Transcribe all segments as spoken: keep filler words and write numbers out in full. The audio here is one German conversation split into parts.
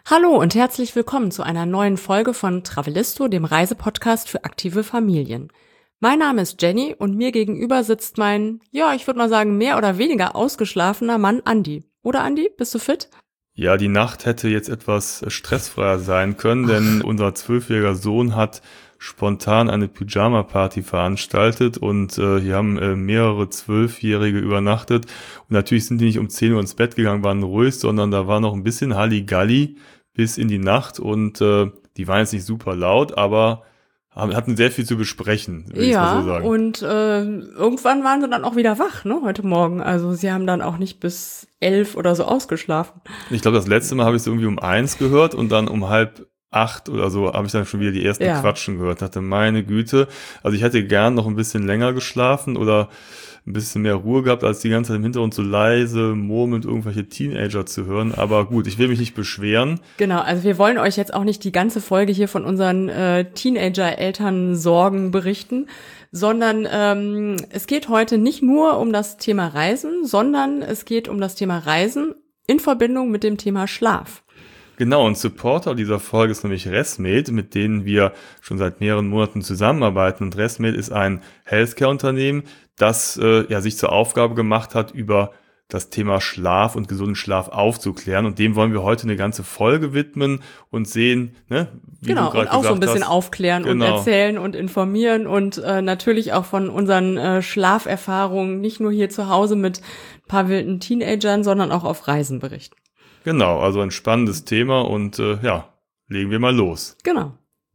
Hallo und herzlich willkommen zu einer neuen Folge von Travelisto, dem Reisepodcast für aktive Familien. Mein Name ist Jenny und mir gegenüber sitzt mein, ja, ich würde mal sagen, mehr oder weniger ausgeschlafener Mann Andi. Oder Andi, bist du fit? Ja, die Nacht hätte jetzt etwas stressfreier sein können, denn unser zwölfjähriger Sohn hat spontan eine Pyjama-Party veranstaltet und äh, hier haben äh, mehrere Zwölfjährige übernachtet. Und natürlich sind die nicht um zehn Uhr ins Bett gegangen, waren ruhig, sondern da war noch ein bisschen Halligalli bis in die Nacht und äh, die waren jetzt nicht super laut, aber haben, hatten sehr viel zu besprechen, will ich mal so sagen. Ja, und äh, irgendwann waren sie dann auch wieder wach, ne, heute Morgen. Also sie haben dann auch nicht bis elf oder so ausgeschlafen. Ich glaube, das letzte Mal habe ich es irgendwie um eins gehört und dann um halb acht oder so habe ich dann schon wieder die ersten Ja. Quatschen gehört. Dachte, meine Güte, also ich hätte gern noch ein bisschen länger geschlafen oder ein bisschen mehr Ruhe gehabt, als die ganze Zeit im Hintergrund so leise murmelnd irgendwelche Teenager zu hören. Aber gut, ich will mich nicht beschweren. Genau, also wir wollen euch jetzt auch nicht die ganze Folge hier von unseren äh, Teenager-Eltern-Sorgen berichten, sondern ähm, es geht heute nicht nur um das Thema Reisen, sondern es geht um das Thema Reisen in Verbindung mit dem Thema Schlaf. Genau, und Supporter dieser Folge ist nämlich ResMed, mit denen wir schon seit mehreren Monaten zusammenarbeiten. Und ResMed ist ein Healthcare-Unternehmen, das äh, ja sich zur Aufgabe gemacht hat, über das Thema Schlaf und gesunden Schlaf aufzuklären. Und dem wollen wir heute eine ganze Folge widmen und sehen, ne, wie Genau, du gerade und auch so ein bisschen hast, aufklären genau. und erzählen und informieren und äh, natürlich auch von unseren äh, Schlaferfahrungen, nicht nur hier zu Hause mit ein paar wilden Teenagern, sondern auch auf Reisen berichten. Genau, also ein spannendes Thema und äh, ja, legen wir mal los. Genau.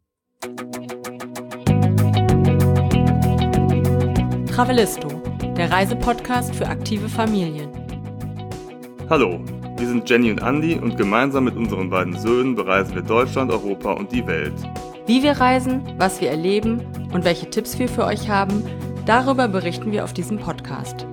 Travelisto, der Reisepodcast für aktive Familien. Hallo, wir sind Jenny und Andi und gemeinsam mit unseren beiden Söhnen bereisen wir Deutschland, Europa und die Welt. Wie wir reisen, was wir erleben und welche Tipps wir für euch haben, darüber berichten wir auf diesem Podcast.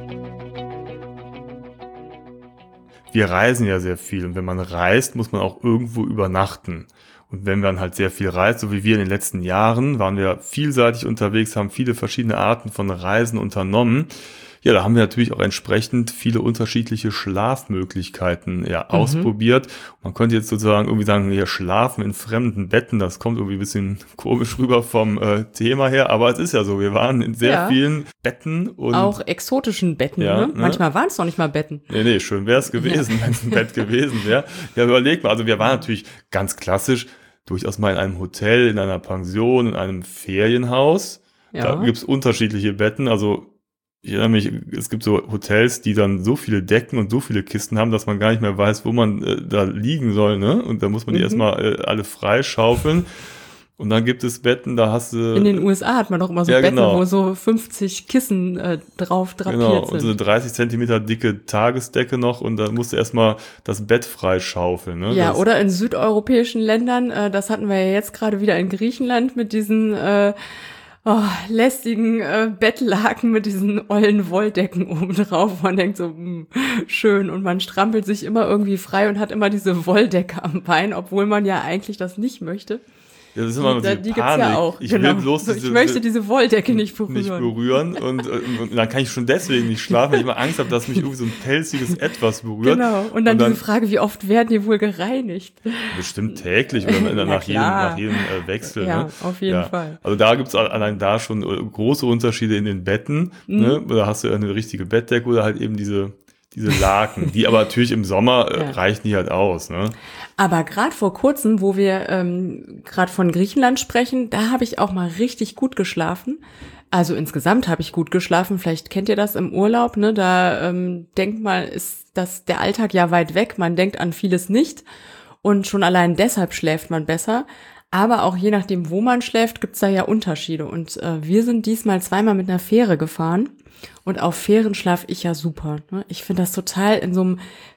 Wir reisen ja sehr viel und wenn man reist, muss man auch irgendwo übernachten. Und wenn man halt sehr viel reist, so wie wir in den letzten Jahren, waren wir vielseitig unterwegs, haben viele verschiedene Arten von Reisen unternommen. Ja, da haben wir natürlich auch entsprechend viele unterschiedliche Schlafmöglichkeiten ja, mhm. ausprobiert. Man könnte jetzt sozusagen irgendwie sagen, hier schlafen in fremden Betten, das kommt irgendwie ein bisschen komisch rüber vom äh, Thema her, aber es ist ja so, wir waren in sehr ja. vielen Betten. Und auch exotischen Betten, ja, ne? ne? Manchmal waren es noch nicht mal Betten. Nee, nee, schön wäre es gewesen, ja. wenn es ein Bett gewesen wäre. Ja, überleg mal, also wir waren natürlich ganz klassisch, durchaus mal in einem Hotel, in einer Pension, in einem Ferienhaus. Ja. Da gibt's unterschiedliche Betten, also ich erinnere mich, es gibt so Hotels, die dann so viele Decken und so viele Kisten haben, dass man gar nicht mehr weiß, wo man äh, da liegen soll, ne? Und da muss man die mhm. erstmal äh, alle freischaufeln. Und dann gibt es Betten, da hast du... In den U S A hat man doch immer so ja, Betten, genau. wo so fünfzig Kissen äh, drauf drapiert genau. sind. Und so eine dreißig Zentimeter dicke Tagesdecke noch und dann musst du erstmal das Bett freischaufeln. Ne? Ja, das oder in südeuropäischen Ländern, äh, das hatten wir ja jetzt gerade wieder in Griechenland mit diesen... Äh, Oh, lästigen äh, Bettlaken mit diesen ollen Wolldecken oben drauf. Man denkt so, mh, schön. Und man strampelt sich immer irgendwie frei und hat immer diese Wolldecke am Bein, obwohl man ja eigentlich das nicht möchte. Ja, das ist immer die, diese die Panik. gibt's ja auch. Ich genau. will bloß diese, ich möchte diese Wolldecke nicht berühren. Nicht berühren und, und, und dann kann ich schon deswegen nicht schlafen, weil ich immer Angst habe, dass mich irgendwie so ein pelziges Etwas berührt. Genau. Und dann, und dann diese Frage, wie oft werden die wohl gereinigt? Bestimmt täglich oder nach jedem, nach jedem äh, Wechsel. Ja, ne? auf jeden ja. Fall. Also da gibt's allein da schon äh, große Unterschiede in den Betten. Mhm. Ne? Da hast du eine richtige Bettdecke oder halt eben diese diese Laken, die aber natürlich im Sommer äh, ja. reichen die halt aus, ne? Aber gerade vor kurzem, wo wir ähm, gerade von Griechenland sprechen, da habe ich auch mal richtig gut geschlafen. Also insgesamt habe ich gut geschlafen. Vielleicht kennt ihr das im Urlaub, ne? Da ähm, denkt man, ist das der Alltag ja weit weg. Man denkt an vieles nicht und schon allein deshalb schläft man besser. Aber auch je nachdem, wo man schläft, gibt's da ja Unterschiede. Und äh, wir sind diesmal zweimal mit einer Fähre gefahren. Und auf Fähren schlaf ich ja super. Ne? Ich finde das total in so einem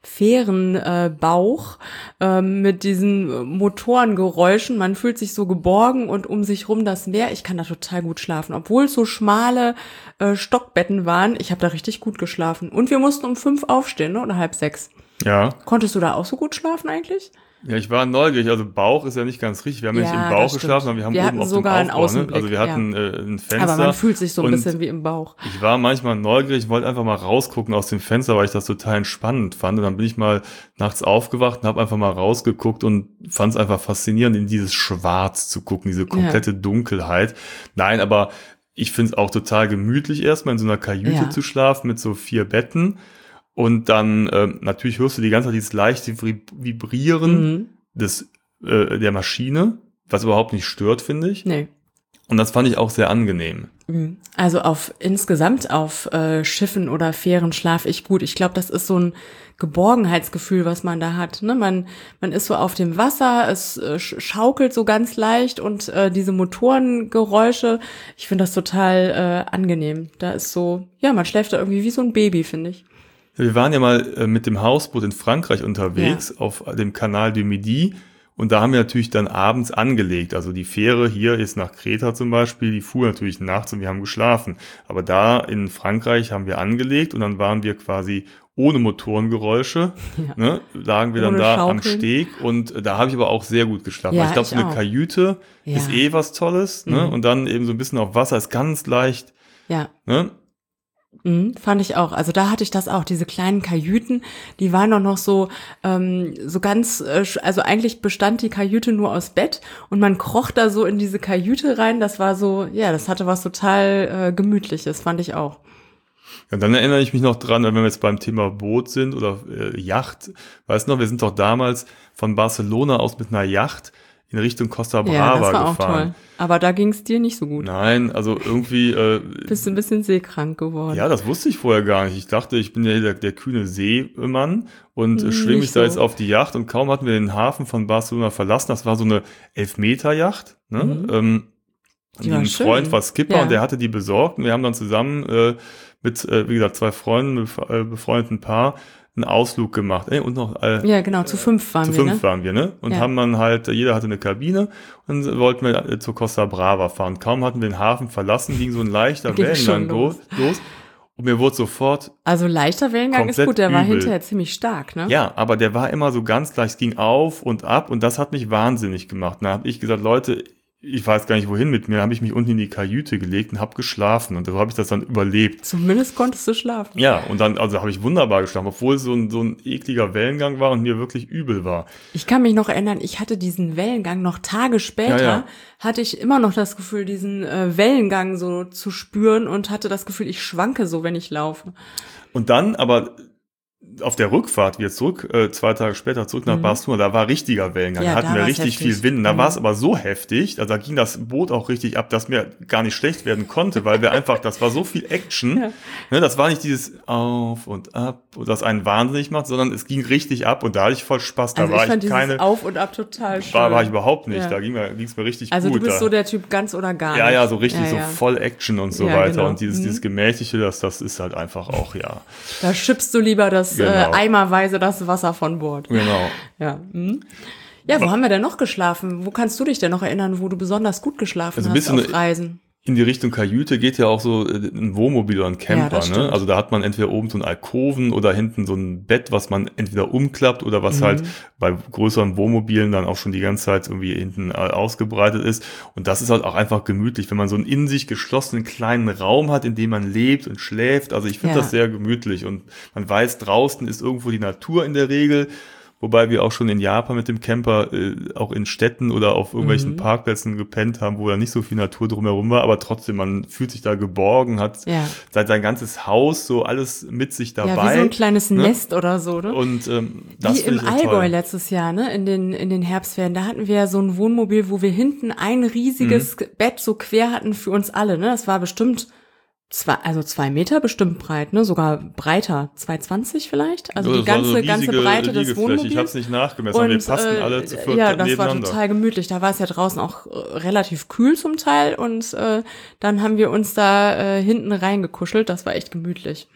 Fährenbauch äh, äh, mit diesen Motorengeräuschen. Man fühlt sich so geborgen und um sich rum das Meer. Ich kann da total gut schlafen. Obwohl es so schmale äh, Stockbetten waren, ich habe da richtig gut geschlafen. Und wir mussten um fünf aufstehen, ne? Oder halb sechs. Ja. Konntest du da auch so gut schlafen eigentlich? Ja, ich war neugierig, also Bauch ist ja nicht ganz richtig. Wir haben ja, Ja, nicht im das Bauch stimmt. geschlafen, sondern wir haben Wir oben hatten auf sogar einen dem Aufbau, ne? Außenblick, Also wir hatten ja. äh, ein Fenster. Aber man fühlt sich so ein und bisschen wie im Bauch. Ich war manchmal neugierig, wollte einfach mal rausgucken aus dem Fenster, weil ich das total entspannend fand. Und dann bin ich mal nachts aufgewacht und habe einfach mal rausgeguckt und fand es einfach faszinierend, in dieses Schwarz zu gucken, diese komplette Ja. Dunkelheit. Nein, aber ich finde es auch total gemütlich, erstmal in so einer Kajüte Ja. zu schlafen mit so vier Betten. Und dann ähm, natürlich hörst du die ganze Zeit dieses leichte Vib- Vibrieren Mhm. des äh, der Maschine, was überhaupt nicht stört, finde ich. Nee. Und das fand ich auch sehr angenehm. Mhm. Also auf insgesamt auf äh, Schiffen oder Fähren schlafe ich gut. Ich glaube, das ist so ein Geborgenheitsgefühl, was man da hat. Ne? Man, man ist so auf dem Wasser, es äh, sch- schaukelt so ganz leicht und äh, diese Motorengeräusche, ich finde das total äh, angenehm. Da ist so, ja, man schläft da irgendwie wie so ein Baby, finde ich. Wir waren ja mal äh, mit dem Hausboot in Frankreich unterwegs, ja. auf dem Canal du Midi. Und da haben wir natürlich dann abends angelegt. Also die Fähre hier ist nach Kreta zum Beispiel, die fuhr natürlich nachts und wir haben geschlafen. Aber da in Frankreich haben wir angelegt und dann waren wir quasi ohne Motorengeräusche, ja. ne, lagen wir ohne dann da Schaukeln. Am Steg und da habe ich aber auch sehr gut geschlafen. Ja, ich glaube, so eine auch. Kajüte ja. ist eh was Tolles, ne? Mhm. Und dann eben so ein bisschen auf Wasser ist ganz leicht. Ja. Ne? Mhm, fand ich auch. Also da hatte ich das auch, diese kleinen Kajüten, die waren auch noch so, ähm, so ganz, äh, also eigentlich bestand die Kajüte nur aus Bett und man kroch da so in diese Kajüte rein. Das war so, ja, das hatte was total äh, Gemütliches, fand ich auch. Ja, dann erinnere ich mich noch dran, wenn wir jetzt beim Thema Boot sind oder äh, Yacht. Weißt du noch, wir sind doch damals von Barcelona aus mit einer Yacht in Richtung Costa Brava gefahren. Ja, das war gefahren. Auch toll. Aber da ging es dir nicht so gut. Nein, also irgendwie... Äh, Bist du ein bisschen seekrank geworden. Ja, das wusste ich vorher gar nicht. Ich dachte, ich bin ja der, der kühne Seemann und hm, schwimme mich so. da jetzt auf die Yacht. Und kaum hatten wir den Hafen von Barcelona verlassen, das war so eine Elfmeter-Yacht. Ne? Mhm. Ähm, die ein schön. Freund war Skipper ja. und der hatte die besorgt. Und wir haben dann zusammen äh, mit, äh, wie gesagt, zwei Freunden, äh, befreundeten Paar, einen Ausflug gemacht. Ey, und noch, äh, ja, genau, zu fünf waren zu wir. Zu fünf ne? waren wir, ne? Und ja. haben dann halt, jeder hatte eine Kabine und wollten wir äh, zur Costa Brava fahren. Kaum hatten wir den Hafen verlassen, ging so ein leichter Wellengang los. los. Und mir wurde sofort. Also leichter Wellengang ist gut, der übel. War hinterher ziemlich stark, ne? Ja, aber der war immer so ganz leicht, es ging auf und ab und das hat mich wahnsinnig gemacht. Da habe ich gesagt, Leute, ich weiß gar nicht wohin mit mir, da habe ich mich unten in die Kajüte gelegt und habe geschlafen und so habe ich das dann überlebt. Zumindest konntest du schlafen. Ja, und dann also habe ich wunderbar geschlafen, obwohl es so ein, so ein ekliger Wellengang war und mir wirklich übel war. Ich kann mich noch erinnern, ich hatte diesen Wellengang noch Tage später, ja, ja. hatte ich immer noch das Gefühl, diesen äh, Wellengang so zu spüren und hatte das Gefühl, ich schwanke so, wenn ich laufe. Und dann aber auf der Rückfahrt wieder zurück, äh, zwei Tage später zurück nach mhm. Barcelona, da war richtiger Wellengang, ja, da hatten da wir richtig heftig. viel Wind. Da mhm. war es aber so heftig, also da ging das Boot auch richtig ab, dass mir gar nicht schlecht werden konnte, weil wir einfach, das war so viel Action, ja. ne, das war nicht dieses Auf und Ab, das einen wahnsinnig macht, sondern es ging richtig ab und da hatte ich voll Spaß. Da also war ich fand ich keine Auf und Ab total schön. War, war ich überhaupt nicht, ja. da ging es mir richtig also gut. Also du bist da. so der Typ ganz oder gar nicht. Ja, ja, so richtig, ja, ja. so voll Action und so ja, weiter genau. und dieses, mhm. dieses Gemächliche, das, das ist halt einfach auch, ja. Da schippst du lieber das genau. äh, eimerweise das Wasser von Bord. Genau. Ja, hm. ja, wo haben wir denn noch geschlafen? Wo kannst du dich denn noch erinnern, wo du besonders gut geschlafen also hast auf eine, Reisen? In die Richtung Kajüte geht ja auch so ein Wohnmobil oder ein Camper. Ja, ne? Also da hat man entweder oben so einen Alkoven oder hinten so ein Bett, was man entweder umklappt oder was mhm. halt bei größeren Wohnmobilen dann auch schon die ganze Zeit irgendwie hinten ausgebreitet ist. Und das ist halt auch einfach gemütlich, wenn man so einen in sich geschlossenen kleinen Raum hat, in dem man lebt und schläft. Also ich finde ja. das sehr gemütlich und man weiß, draußen ist irgendwo die Natur in der Regel. Wobei wir auch schon in Japan mit dem Camper äh, auch in Städten oder auf irgendwelchen mhm. Parkplätzen gepennt haben, wo da nicht so viel Natur drumherum war, aber trotzdem, man fühlt sich da geborgen, hat ja. seit sein ganzes Haus so alles mit sich dabei. Ja, wie so ein kleines ne? Nest oder so, ne? Und ähm, das wie im Allgäu toll. letztes Jahr, ne? In den in den Herbstferien, da hatten wir ja so ein Wohnmobil, wo wir hinten ein riesiges mhm. Bett so quer hatten für uns alle, ne? Das war bestimmt Zwei, also zwei Meter bestimmt breit, ne? Sogar breiter, zwei zwanzig vielleicht. Also so, die ganze so riesige, ganze Breite des Wohnmobils. Ich habe es nicht nachgemessen, aber wir passten äh, alle zu viert ja, nebeneinander. Ja, das war total gemütlich. Da war es ja draußen auch äh, relativ kühl zum Teil und äh, dann haben wir uns da äh, hinten reingekuschelt. Das war echt gemütlich.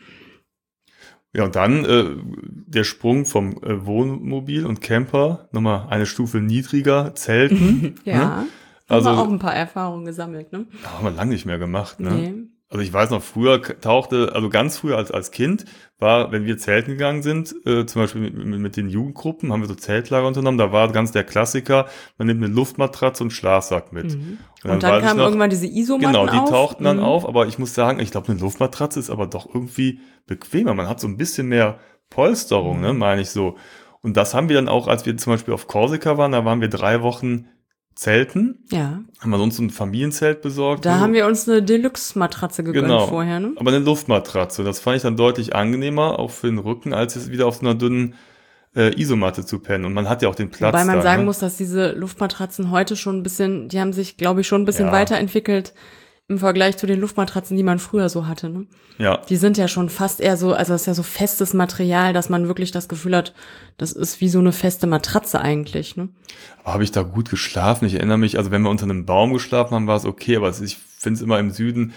Ja, und dann äh, der Sprung vom äh, Wohnmobil und Camper, nochmal eine Stufe niedriger, Zelten. ja. Ne? Also haben wir auch ein paar Erfahrungen gesammelt, ne? Haben wir lange nicht mehr gemacht, ne? Nee. Also ich weiß noch, früher tauchte, also ganz früher als als Kind, war, wenn wir zelten gegangen sind, äh, zum Beispiel mit, mit, mit den Jugendgruppen, haben wir so Zeltlager unternommen, da war ganz der Klassiker, man nimmt eine Luftmatratze und einen Schlafsack mit. Mhm. Und Und dann weiß ich kamen noch, irgendwann diese Isomatten genau, die auf. tauchten dann Mhm. auf, aber ich muss sagen, ich glaube, eine Luftmatratze ist aber doch irgendwie bequemer. Man hat so ein bisschen mehr Polsterung, ne, meine ich so. Und das haben wir dann auch, als wir zum Beispiel auf Korsika waren, da waren wir drei Wochen zelten, Ja, haben wir uns so ein Familienzelt besorgt. da ne? haben wir uns eine Deluxe-Matratze gegönnt Genau, vorher, ne? aber eine Luftmatratze. Das fand ich dann deutlich angenehmer, auch für den Rücken, als jetzt wieder auf so einer dünnen äh, Isomatte zu pennen. Und man hat ja auch den Platz Wobei man da, sagen ne? muss, dass diese Luftmatratzen heute schon ein bisschen, die haben sich, glaube ich, schon ein bisschen Ja. weiterentwickelt im Vergleich zu den Luftmatratzen, die man früher so hatte, ne? Ja, Die sind ja schon fast eher so, also das ist ja so festes Material, dass man wirklich das Gefühl hat, das ist wie so eine feste Matratze eigentlich, ne? aber habe ich da gut geschlafen? Ich erinnere mich, also wenn wir unter einem Baum geschlafen haben, war es okay, aber es, ich finde es immer im Süden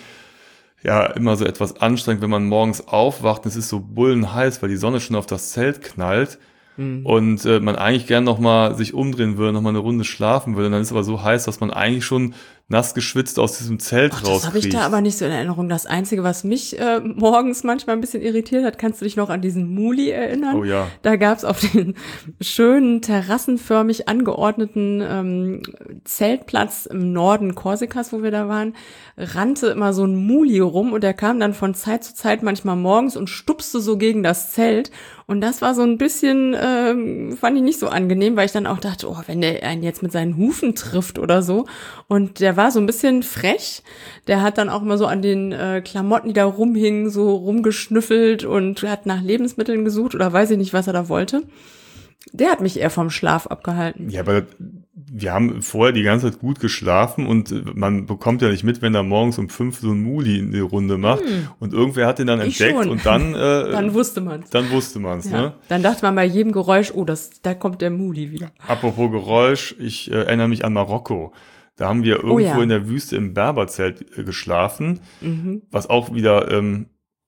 ja immer so etwas anstrengend, wenn man morgens aufwacht und es ist so bullenheiß, weil die Sonne schon auf das Zelt knallt. Mhm. Und äh, man eigentlich gern nochmal sich umdrehen würde, nochmal eine Runde schlafen würde. Und dann ist es aber so heiß, dass man eigentlich schon nass geschwitzt aus diesem Zelt Ach, das habe ich rauskriecht. da aber nicht so in Erinnerung. Das Einzige, was mich äh, morgens manchmal ein bisschen irritiert hat, kannst du dich noch an diesen Muli erinnern? Oh ja. Da gab's auf den schönen, terrassenförmig angeordneten ähm, Zeltplatz im Norden Korsikas, wo wir da waren, rannte immer so ein Muli rum und der kam dann von Zeit zu Zeit manchmal morgens und stupste so gegen das Zelt. Und das war so ein bisschen, ähm, fand ich nicht so angenehm, weil ich dann auch dachte, oh, wenn der einen jetzt mit seinen Hufen trifft oder so. Und der war so ein bisschen frech. Der hat dann auch immer so an den äh, Klamotten, die da rumhingen, so rumgeschnüffelt und hat nach Lebensmitteln gesucht oder weiß ich nicht, was er da wollte. Der hat mich eher vom Schlaf abgehalten. Ja, aber wir haben vorher die ganze Zeit gut geschlafen und man bekommt ja nicht mit, wenn er morgens um fünf so ein Muli in die Runde macht. Hm. Und irgendwer hat den dann Ich entdeckt schon. und dann äh, Dann wusste man's. Dann wusste man's, Ja. ne? Dann dachte man bei jedem Geräusch, oh, das, da kommt der Muli wieder. Apropos Geräusch, ich äh, erinnere mich an Marokko. Da haben wir irgendwo Oh ja. in der Wüste im Berberzelt äh, geschlafen, Mhm. was auch wieder ähm,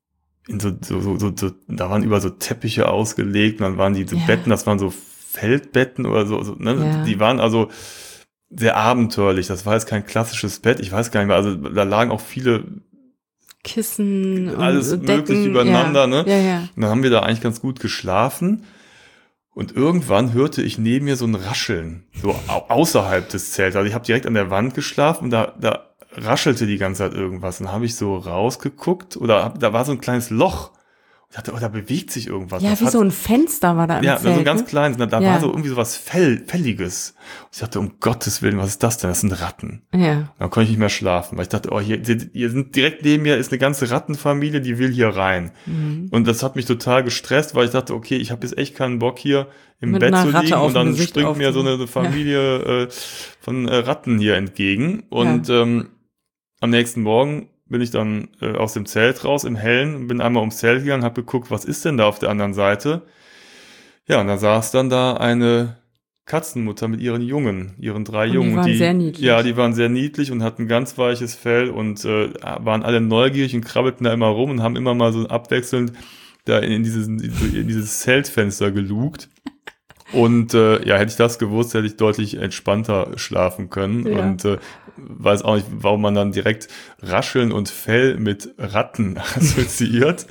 in so, so, so, so, so, da waren über so Teppiche ausgelegt, und dann waren die so Ja. Betten, das waren so Feldbetten oder so, so ne? Ja. Die waren also sehr abenteuerlich. Das war jetzt kein klassisches Bett, ich weiß gar nicht mehr, also da lagen auch viele, Kissen und alles Decken. möglich übereinander, ja. ne? Ja, ja. Und dann haben wir da eigentlich ganz gut geschlafen. Und irgendwann hörte ich neben mir so ein Rascheln, so au- außerhalb des Zelts. Also ich habe direkt an der Wand geschlafen und da, da raschelte die ganze Zeit irgendwas. Und dann habe ich so rausgeguckt oder hab, da war so ein kleines Loch. Ich dachte, oh, da bewegt sich irgendwas. Ja, das wie hat, so ein Fenster war da im ja, Zelt. so ein ganz ne? kleines. Da, da Ja. war so irgendwie so was Fell, Felliges. Und ich dachte, um Gottes Willen, was ist das denn? Das sind Ratten. Ja. Dann konnte ich nicht mehr schlafen, weil ich dachte, oh, hier, hier sind direkt neben mir ist eine ganze Rattenfamilie, die will hier rein. Mhm. Und das hat mich total gestresst, weil ich dachte, okay, ich habe jetzt echt keinen Bock hier im Mit Bett einer zu Ratte liegen auf und dem dann Gesicht springt mir so aufzu- eine Familie äh, von äh, Ratten hier entgegen. Und ähm, am nächsten Morgen bin ich dann äh, aus dem Zelt raus im Hellen, bin einmal ums Zelt gegangen, habe geguckt, was ist denn da auf der anderen Seite? Ja, und da saß dann da eine Katzenmutter mit ihren Jungen, ihren drei Und die Jungen. waren sehr niedlich. Ja, die waren sehr niedlich und hatten ganz weiches Fell und äh, waren alle neugierig und krabbelten da immer rum und haben immer mal so abwechselnd da in dieses, in dieses Zeltfenster gelugt. Und äh, ja, hätte ich das gewusst, hätte ich deutlich entspannter schlafen können. Ja. Und äh, weiß auch nicht, warum man dann direkt Rascheln und Fell mit Ratten assoziiert.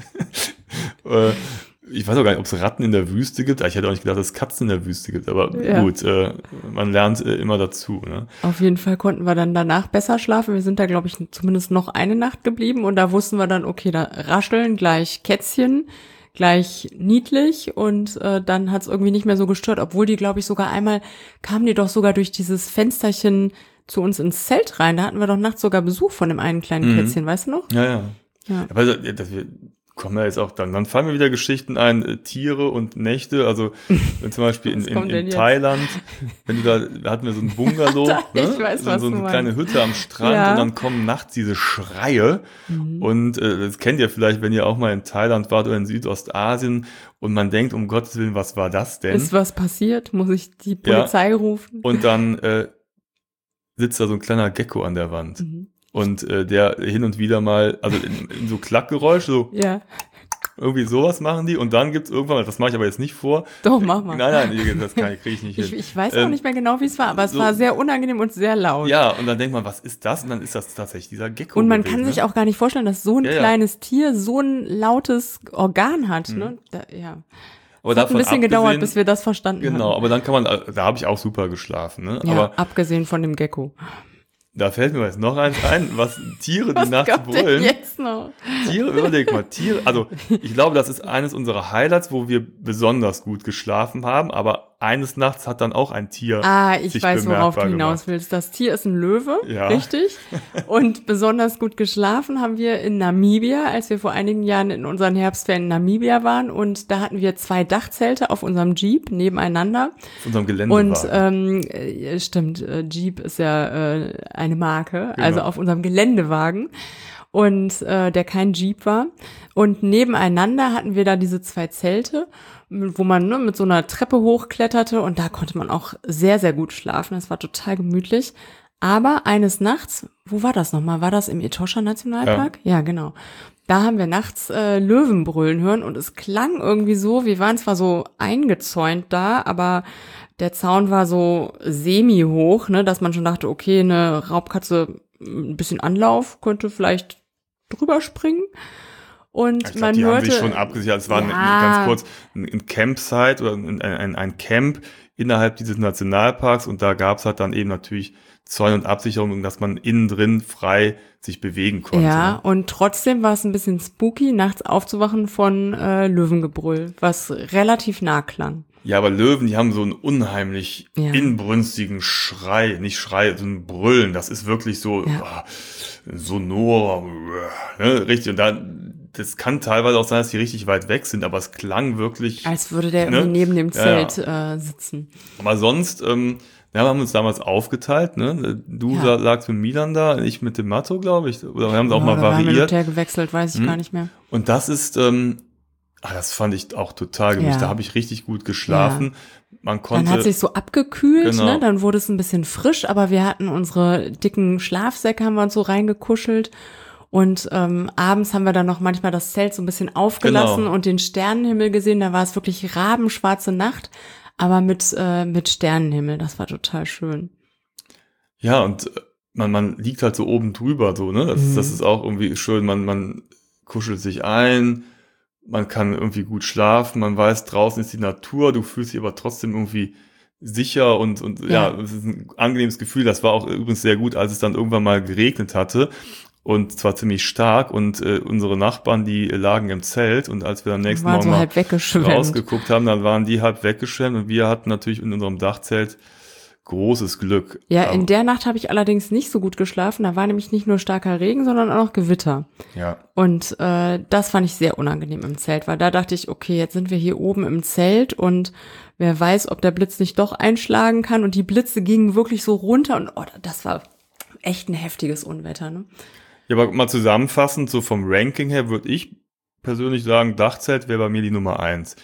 äh, ich weiß auch gar nicht, ob es Ratten in der Wüste gibt. Ich hätte auch nicht gedacht, dass es Katzen in der Wüste gibt. Aber Ja. gut, äh, man lernt äh, immer dazu. Ne? Auf jeden Fall konnten wir dann danach besser schlafen. Wir sind da, glaube ich, zumindest noch eine Nacht geblieben und da wussten wir dann, okay, da rascheln gleich Kätzchen, gleich niedlich und äh, dann hat's irgendwie nicht mehr so gestört, obwohl die, glaube ich, sogar einmal kamen die doch sogar durch dieses Fensterchen zu uns ins Zelt rein. Da hatten wir doch nachts sogar Besuch von dem einen kleinen Mhm. Kätzchen, weißt du noch? Ja, ja. Ja. Aber das, das, wir kommen ja jetzt auch dann. Dann fallen mir wieder Geschichten ein, äh, Tiere und Nächte. Also wenn zum Beispiel in, Was in, kommt denn in jetzt? Thailand, wenn du da, da hatten wir so ein Bungalow, Ich weiß, so, was so du eine meinst. kleine Hütte am Strand Ja. und dann kommen nachts diese Schreie. Mhm. Und äh, das kennt ihr vielleicht, wenn ihr auch mal in Thailand wart oder in Südostasien und man denkt, um Gottes Willen, was war das denn? Ist was passiert? Muss ich die Polizei rufen? Und dann äh, sitzt da so ein kleiner Gecko an der Wand. Mhm. Und äh, der hin und wieder mal, also in, in so Klackgeräusch, so Ja. Irgendwie sowas machen die und dann gibt's irgendwann, das mache ich aber jetzt nicht vor. Doch, mach mal. Nein, nein, das kann ich, kriege ich nicht Ich, hin. ich weiß Ähm, auch nicht mehr genau, wie es war, aber es so- war sehr unangenehm und sehr laut. Ja, und dann denkt man, was ist das? Und dann ist das tatsächlich dieser Gecko. Und man gewesen, kann sich ne? auch gar nicht vorstellen, dass so ein Ja, ja. kleines Tier so ein lautes Organ hat. Ne? Da, ja. Aber Es hat ein davon bisschen gedauert, abgesehen- bis wir das verstanden Genau, haben. aber dann kann man, da habe ich auch super geschlafen, ne? Ja, Aber abgesehen von dem Gecko. da fällt mir jetzt noch eins ein, was Tiere, die Was nachts kommt denn brüllen. jetzt noch? Tiere, überleg mal, Tiere, also ich glaube, das ist eines unserer Highlights, wo wir besonders gut geschlafen haben, aber eines Nachts hat dann auch ein Tier Ah, ich sich weiß, worauf du bemerkbar hinaus gemacht. willst. Das Tier ist ein Löwe, Ja. richtig? Und besonders gut geschlafen haben wir in Namibia, als wir vor einigen Jahren in unseren Herbstferien in Namibia waren. Und da hatten wir zwei Dachzelte auf unserem Jeep nebeneinander. Auf unserem Geländewagen. Und ähm, äh, stimmt, äh, Jeep ist ja äh, eine Marke, Genau. also auf unserem Geländewagen. Und äh, der kein Jeep war. Und nebeneinander hatten wir da diese zwei Zelte, wo man ne, mit so einer Treppe hochkletterte und da konnte man auch sehr, sehr gut schlafen. Das war total gemütlich. Aber eines Nachts, wo war das nochmal? War das im Etosha Nationalpark? Ja, ja genau. Da haben wir nachts äh, Löwen brüllen hören und es klang irgendwie so, wir waren zwar so eingezäunt da, aber der Zaun war so semi-hoch, ne, dass man schon dachte, okay, eine Raubkatze, ein bisschen Anlauf, könnte vielleicht drüber springen. Und Ich glaub, man die hörte, haben sich schon abgesichert. Es war ja. ein, ganz kurz ein, ein Campsite oder ein, ein, ein Camp innerhalb dieses Nationalparks und da gab es halt dann eben natürlich Zäune und Absicherungen, dass man innen drin frei sich bewegen konnte. Ja, ne? und trotzdem war es ein bisschen spooky, nachts aufzuwachen von äh, Löwengebrüll, was relativ nah klang. Ja, aber Löwen, die haben so einen unheimlich Ja. inbrünstigen Schrei, nicht Schrei, so ein Brüllen. Das ist wirklich so Ja. ah, sonor, ne, richtig. Und da, das kann teilweise auch sein, dass die richtig weit weg sind, aber es klang wirklich. Als würde der Ne? irgendwie neben dem Ja, Zelt Äh, sitzen. Aber sonst, ähm, ja, wir haben uns damals aufgeteilt, ne? Du Ja. lagst mit Milan da, ich mit dem Matto, glaube ich. Oder wir haben es auch Ja, mal oder wir haben hin und variiert. her gewechselt, weiß ich Hm. gar nicht mehr. Und das ist, ähm, ah, das fand ich auch total gemütlich. Ja. Da habe ich richtig gut geschlafen. Man konnte. Dann hat sich so abgekühlt, Genau. ne? Dann wurde es ein bisschen frisch, aber wir hatten unsere dicken Schlafsäcke, haben wir uns so reingekuschelt. Und ähm, abends haben wir dann noch manchmal das Zelt so ein bisschen aufgelassen Genau. und den Sternenhimmel gesehen. Da war es wirklich rabenschwarze Nacht, aber mit äh, mit Sternenhimmel. Das war total schön. Ja, und äh, man, man liegt halt so oben drüber, so, ne? Das, Mhm. das ist auch irgendwie schön. Man, man kuschelt sich ein, man kann irgendwie gut schlafen, man weiß, draußen ist die Natur, du fühlst dich aber trotzdem irgendwie sicher und, und ja, Ja. es ist ein angenehmes Gefühl. Das war auch übrigens sehr gut, als es dann irgendwann mal geregnet hatte. Und zwar ziemlich stark und äh, unsere Nachbarn, die lagen im Zelt und als wir am nächsten Waren Morgen so mal halb weggeschwemmt. rausgeguckt haben, dann waren die halb weggeschwemmt und wir hatten natürlich in unserem Dachzelt großes Glück. Ja, Aber- in der Nacht habe ich allerdings nicht so gut geschlafen. Da war nämlich nicht nur starker Regen, sondern auch noch Gewitter. ja. Und äh, das fand ich sehr unangenehm im Zelt, weil da dachte ich, okay, jetzt sind wir hier oben im Zelt und wer weiß, ob der Blitz nicht doch einschlagen kann. Und die Blitze gingen wirklich so runter und oh, das war echt ein heftiges Unwetter, ne? Ja, aber mal zusammenfassend, so vom Ranking her würde ich persönlich sagen, Dachzelt wäre bei mir die Nummer eins.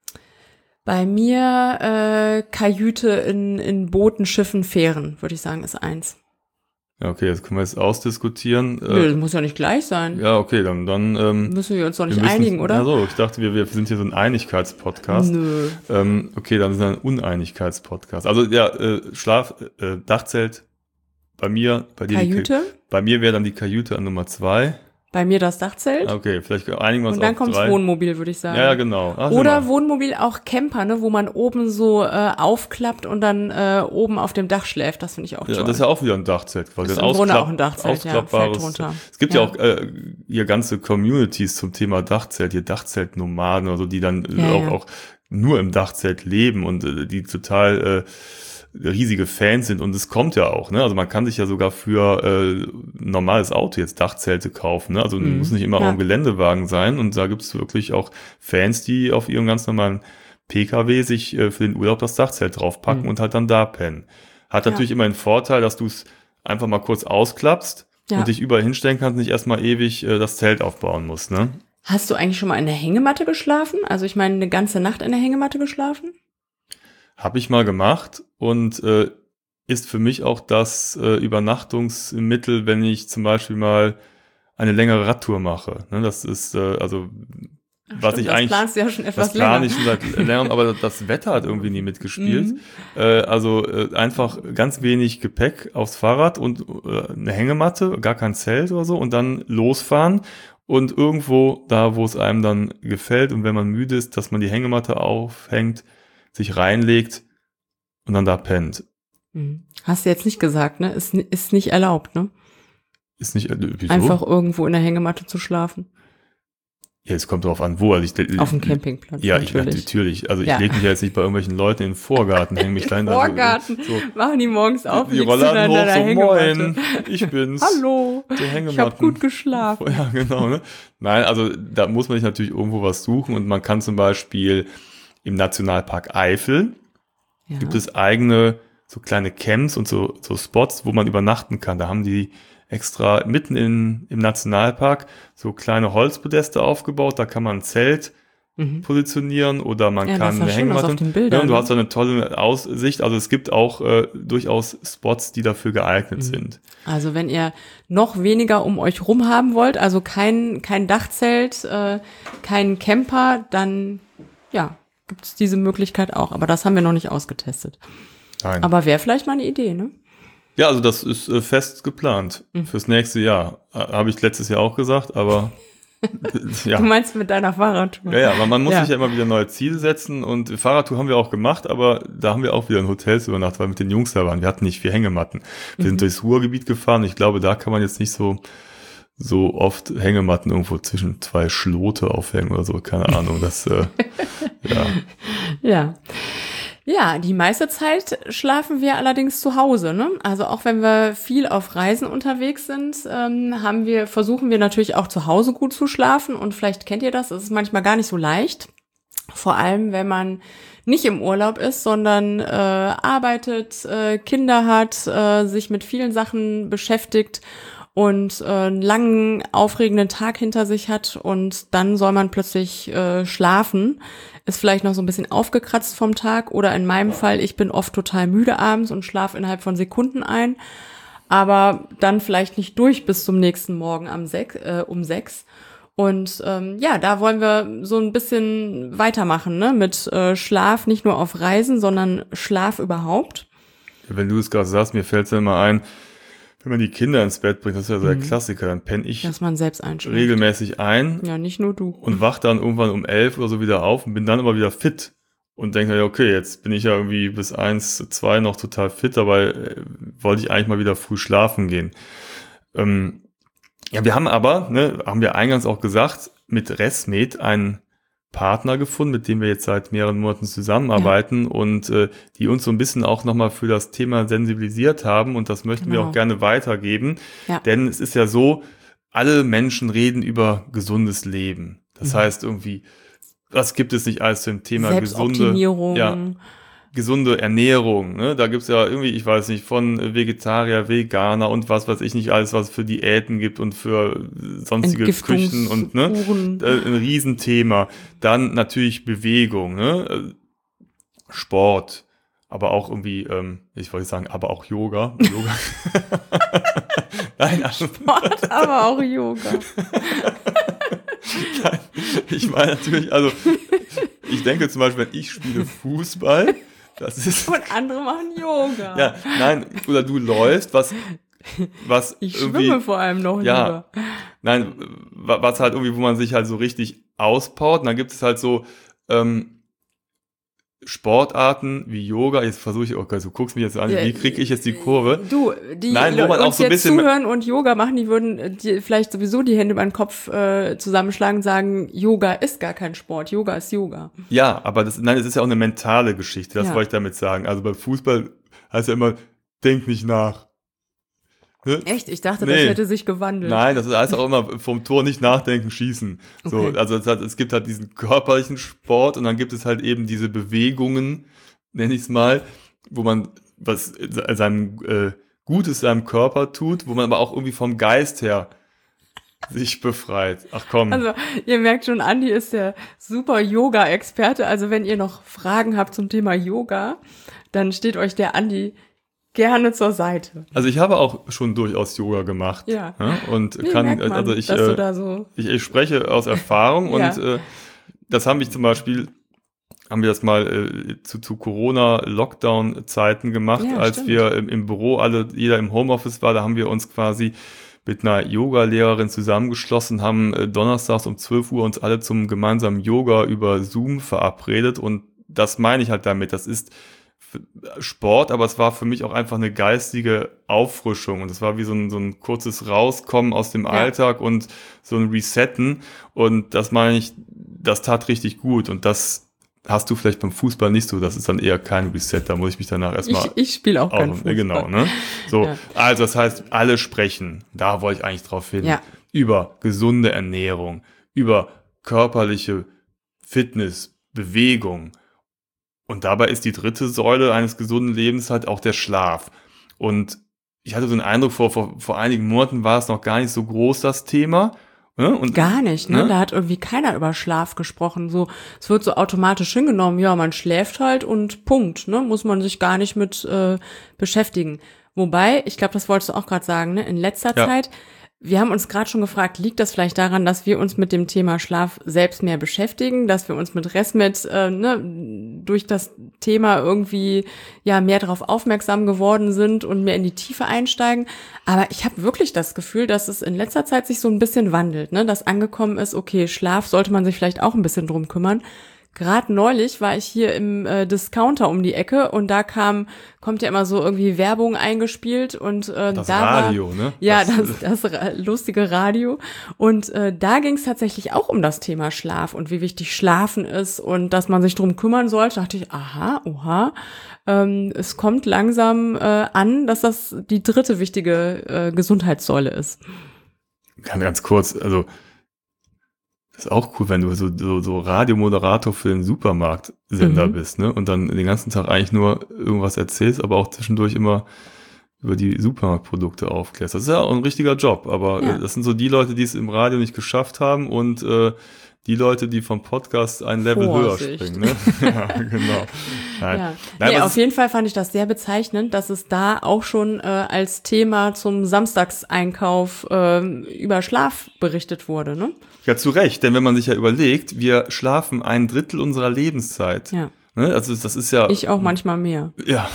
Bei mir äh, Kajüte in, in Booten, Schiffen, Fähren, würde ich sagen, ist eins. Ja, okay, das können wir jetzt ausdiskutieren. Nö, Äh, das muss ja nicht gleich sein. ja, okay, dann, dann ähm, Müssen wir uns doch wir nicht müssen- einigen, oder? Also, ich dachte, wir, wir sind hier so ein Einigkeitspodcast. Nö. Ähm, okay, dann ist es ein Uneinigkeitspodcast. Also ja, äh, Schlaf, äh, Dachzelt bei mir, bei dir die Ka- Kajüte, bei mir wäre dann die Kajüte an Nummer zwei. bei mir das Dachzelt Okay, vielleicht einigen wir uns und dann auf kommt's drei. Wohnmobil, würde ich sagen. Ja, ja, genau. Ach, Oder genau. Wohnmobil auch Camper, ne, wo man oben so äh, aufklappt und dann äh, oben auf dem Dach schläft. Das finde ich auch Ja, toll. das ist ja auch wieder ein Dachzelt. Quasi Ist ein im Grunde ausklapp- auch ein Dachzelt, ja, ausklappbares. fällt drunter. Es gibt ja, Ja. auch äh, hier ganze Communities zum Thema Dachzelt, hier Dachzeltnomaden oder so, die dann äh, Ja, auch, ja. auch nur im Dachzelt leben und äh, die total äh, riesige Fans sind und es kommt ja auch, ne? Also man kann sich ja sogar für äh, ein normales Auto jetzt Dachzelte kaufen, ne? Also Mhm. muss nicht immer Ja. auch ein Geländewagen sein und da gibt es wirklich auch Fans, die auf ihrem ganz normalen P K W sich äh, für den Urlaub das Dachzelt draufpacken Mhm. und halt dann da pennen. Hat Ja. natürlich immer den Vorteil, dass du es einfach mal kurz ausklappst Ja. und dich überall hinstellen kannst, nicht erstmal ewig äh, das Zelt aufbauen musst, ne? Hast du eigentlich schon mal in der Hängematte geschlafen? Also ich meine, eine ganze Nacht in der Hängematte geschlafen? Habe ich mal gemacht und äh, ist für mich auch das äh, Übernachtungsmittel, wenn ich zum Beispiel mal eine längere Radtour mache. Ne, das ist, äh, also Was Stimmt, ich das eigentlich, planst du ja schon etwas das plane länger. ich schon seit längerem, aber das Wetter hat irgendwie nie mitgespielt. Mhm. Äh, also äh, einfach ganz wenig Gepäck aufs Fahrrad und äh, eine Hängematte, gar kein Zelt oder so und dann losfahren und irgendwo da, wo es einem dann gefällt und wenn man müde ist, dass man die Hängematte aufhängt, sich reinlegt und dann da pennt. Mhm. Hast du jetzt nicht gesagt, ne? Ist, ni- ist nicht erlaubt, ne? Ist nicht, äh, wieso? Einfach irgendwo in der Hängematte zu schlafen. Ja, es kommt darauf an, wo. Also ich, Auf dem Campingplatz, ja, ich, natürlich. natürlich. Also ich Ja. lege mich ja jetzt nicht bei irgendwelchen Leuten in den Vorgarten, hänge mich klein. Vorgarten. Also, so, Machen die morgens auf, die liegst du Rollladen da in hoch, deiner so Hängematte. moin, ich bin's. Hallo, Der ich Hängematten. habe gut geschlafen. Ja, genau. Ne? Nein, also da muss man sich natürlich irgendwo was suchen und man kann zum Beispiel im Nationalpark Eifel Ja. gibt es eigene so kleine Camps und so, so Spots, wo man übernachten kann. Da haben die extra mitten in, im Nationalpark so kleine Holzpodeste aufgebaut. Da kann man ein Zelt Mhm. positionieren oder man Ja, das kann sah eine schön aus Hängematte. auf den Bildern, Ja, und du ne? hast da eine tolle Aussicht. Also es gibt auch äh, durchaus Spots, die dafür geeignet Mhm. sind. Also wenn ihr noch weniger um euch rum haben wollt, also kein, kein Dachzelt, äh, kein Camper, dann ja, gibt es diese Möglichkeit auch. Aber das haben wir noch nicht ausgetestet. Nein. Aber wäre vielleicht mal eine Idee, ne? Ja, also das ist äh, fest geplant Mhm. fürs nächste Jahr. Äh, Habe ich letztes Jahr auch gesagt, aber ja. Du meinst mit deiner Fahrradtour? Ja, ja, aber man muss Ja. sich ja immer wieder neue Ziele setzen und Fahrradtour haben wir auch gemacht, aber da haben wir auch wieder in Hotels übernachtet, weil wir mit den Jungs da waren. Wir hatten nicht vier Hängematten. Wir Mhm. sind durchs Ruhrgebiet gefahren. Ich glaube, da kann man jetzt nicht so so oft Hängematten irgendwo zwischen zwei Schlote aufhängen oder so. Keine Ahnung. Das äh, ja. Ja. Ja, die meiste Zeit schlafen wir allerdings zu Hause, ne? Also auch wenn wir viel auf Reisen unterwegs sind, ähm, haben wir, versuchen wir natürlich auch zu Hause gut zu schlafen und vielleicht kennt ihr das, es ist manchmal gar nicht so leicht. Vor allem, wenn man nicht im Urlaub ist, sondern äh, arbeitet, äh, Kinder hat, äh, sich mit vielen Sachen beschäftigt und äh, einen langen, aufregenden Tag hinter sich hat und dann soll man plötzlich äh, schlafen, ist vielleicht noch so ein bisschen aufgekratzt vom Tag oder in meinem Fall, ich bin oft total müde abends und schlafe innerhalb von Sekunden ein, aber dann vielleicht nicht durch bis zum nächsten Morgen am sech, äh, um sechs. Und ähm, ja, da wollen wir so ein bisschen weitermachen, ne, mit äh, Schlaf nicht nur auf Reisen, sondern Schlaf überhaupt. Wenn du es gerade sagst, mir fällt es ja immer ein, wenn man die Kinder ins Bett bringt, das ist ja so der Mhm. Klassiker, dann penne ich Dass man selbst einschläft. regelmäßig ein Ja, nicht nur du. und wach dann irgendwann um elf oder so wieder auf und bin dann aber wieder fit und denke, ja, okay, jetzt bin ich ja irgendwie bis eins, zwei noch total fit, dabei äh, wollte ich eigentlich mal wieder früh schlafen gehen. Ähm, ja, wir haben aber, ne, haben wir eingangs auch gesagt, mit Resmed einen Partner gefunden, mit dem wir jetzt seit mehreren Monaten zusammenarbeiten und äh, die uns so ein bisschen auch nochmal für das Thema sensibilisiert haben und das möchten wir Genau. auch gerne weitergeben, Ja. denn es ist ja so, alle Menschen reden über gesundes Leben. Das Mhm. heißt irgendwie, was gibt es nicht alles zum Thema gesunde, Selbstoptimierung. ja, gesunde Ernährung, ne? Da gibt's ja irgendwie, ich weiß nicht, von Vegetarier, Veganer und was weiß ich nicht alles, was es für Diäten gibt und für sonstige Küchen und ne, Entgiftungskuren. äh, ein Riesenthema. Dann natürlich Bewegung, ne? Äh, Sport, aber auch irgendwie, ähm, ich wollte sagen, aber auch Yoga. Yoga. Nein, also, Sport, aber auch Yoga. nein, ich meine natürlich, also ich denke zum Beispiel, wenn ich spiele Fußball, das ist Und andere machen Yoga. ja, nein, oder du läufst, was, was Ich irgendwie, schwimme vor allem noch ja, lieber. nein, wa- was halt irgendwie, wo man sich halt so richtig auspowert, und dann gibt es halt so ähm, Sportarten wie Yoga, jetzt versuche ich, okay, du guckst mich jetzt an, Ja, wie kriege ich jetzt die Kurve? Du, die Nein, wo man uns auch so ein jetzt bisschen- zuhören und Yoga machen, die würden äh, die vielleicht sowieso die Hände über den Kopf äh, zusammenschlagen und sagen, Yoga ist gar kein Sport, Yoga ist Yoga. Ja, aber das, nein, es ist ja auch eine mentale Geschichte, das Ja. wollte ich damit sagen. Also beim Fußball heißt ja immer, denk nicht nach. Ne? Echt? Ich dachte, Nee. das hätte sich gewandelt. Nein, das heißt auch immer vom Tor nicht nachdenken, schießen. So, Okay. also es, hat, es gibt halt diesen körperlichen Sport und dann gibt es halt eben diese Bewegungen, nenne ich es mal, wo man was seinem äh, Gutes seinem Körper tut, wo man aber auch irgendwie vom Geist her sich befreit. Ach komm. Also, ihr merkt schon, Andi ist der super Yoga-Experte. Also, wenn ihr noch Fragen habt zum Thema Yoga, dann steht euch der Andi gerne zur Seite. Also ich habe auch schon durchaus Yoga gemacht. Ja. Und Nee, kann, merkt man, also ich, dass du äh, da so, ich, ich spreche aus Erfahrung Ja. und äh, das haben wir zum Beispiel, haben wir das mal äh, zu, zu Corona-Lockdown-Zeiten gemacht, Ja, als stimmt. wir im, im Büro alle, jeder im Homeoffice war, da haben wir uns quasi mit einer Yoga-Lehrerin zusammengeschlossen, haben äh, donnerstags um zwölf Uhr uns alle zum gemeinsamen Yoga über Zoom verabredet und das meine ich halt damit, das ist Sport, aber es war für mich auch einfach eine geistige Auffrischung und es war wie so ein, so ein kurzes Rauskommen aus dem Ja. Alltag und so ein Resetten und das meine ich, das tat richtig gut und das hast du vielleicht beim Fußball nicht so, das ist dann eher kein Reset, da muss ich mich danach erstmal... Ich, ich spiele auch keinen Auch, Fußball. genau, ne? So, Ja. also das heißt, alle sprechen, da wollte ich eigentlich drauf hin, Ja. über gesunde Ernährung, über körperliche Fitness, Bewegung. Und dabei ist die dritte Säule eines gesunden Lebens halt auch der Schlaf. Und ich hatte so den Eindruck, vor, vor, vor einigen Monaten war es noch gar nicht so groß, das Thema. Ne? Und, Gar nicht, ne? ne? Da hat irgendwie keiner über Schlaf gesprochen. So, es wird so automatisch hingenommen, ja, man schläft halt und Punkt, ne? Muss man sich gar nicht mit äh, beschäftigen. Wobei, ich glaube, das wolltest du auch gerade sagen, ne? In letzter Ja. Zeit, wir haben uns gerade schon gefragt, liegt das vielleicht daran, dass wir uns mit dem Thema Schlaf selbst mehr beschäftigen, dass wir uns mit ResMed äh, ne, durch das Thema irgendwie ja mehr darauf aufmerksam geworden sind und mehr in die Tiefe einsteigen. Aber ich habe wirklich das Gefühl, dass es in letzter Zeit sich so ein bisschen wandelt, ne, dass angekommen ist, okay, Schlaf sollte man sich vielleicht auch ein bisschen drum kümmern. Gerade neulich war ich hier im äh, Discounter um die Ecke und da kam, kommt ja immer so irgendwie Werbung eingespielt und äh, Das da Radio, war, ne? Ja, Das- das, das ra- lustige Radio. Und äh, da ging es tatsächlich auch um das Thema Schlaf und wie wichtig Schlafen ist und dass man sich drum kümmern sollte. Da dachte ich, aha, oha, ähm, es kommt langsam äh, an, dass das die dritte wichtige äh, Gesundheitssäule ist. Ganz, ganz kurz, also das ist auch cool, wenn du so, so, so Radiomoderator für den Supermarktsender Mhm. bist, ne? Und dann den ganzen Tag eigentlich nur irgendwas erzählst, aber auch zwischendurch immer über die Supermarktprodukte aufklärst. Das ist ja auch ein richtiger Job, aber Ja. äh, das sind so die Leute, die es im Radio nicht geschafft haben und äh, die Leute, die vom Podcast ein Level Vorsicht. höher springen, ne? Ja, genau. Nein. Ja, Nein, nee, aber auf es- jeden Fall fand ich das sehr bezeichnend, dass es da auch schon äh, als Thema zum Samstagseinkauf ähm, über Schlaf berichtet wurde, ne? Ja, zu Recht, denn wenn man sich ja überlegt, wir schlafen ein Drittel unserer Lebenszeit. Ja. Ne? Also das ist ja... Ich auch manchmal mehr. Ja,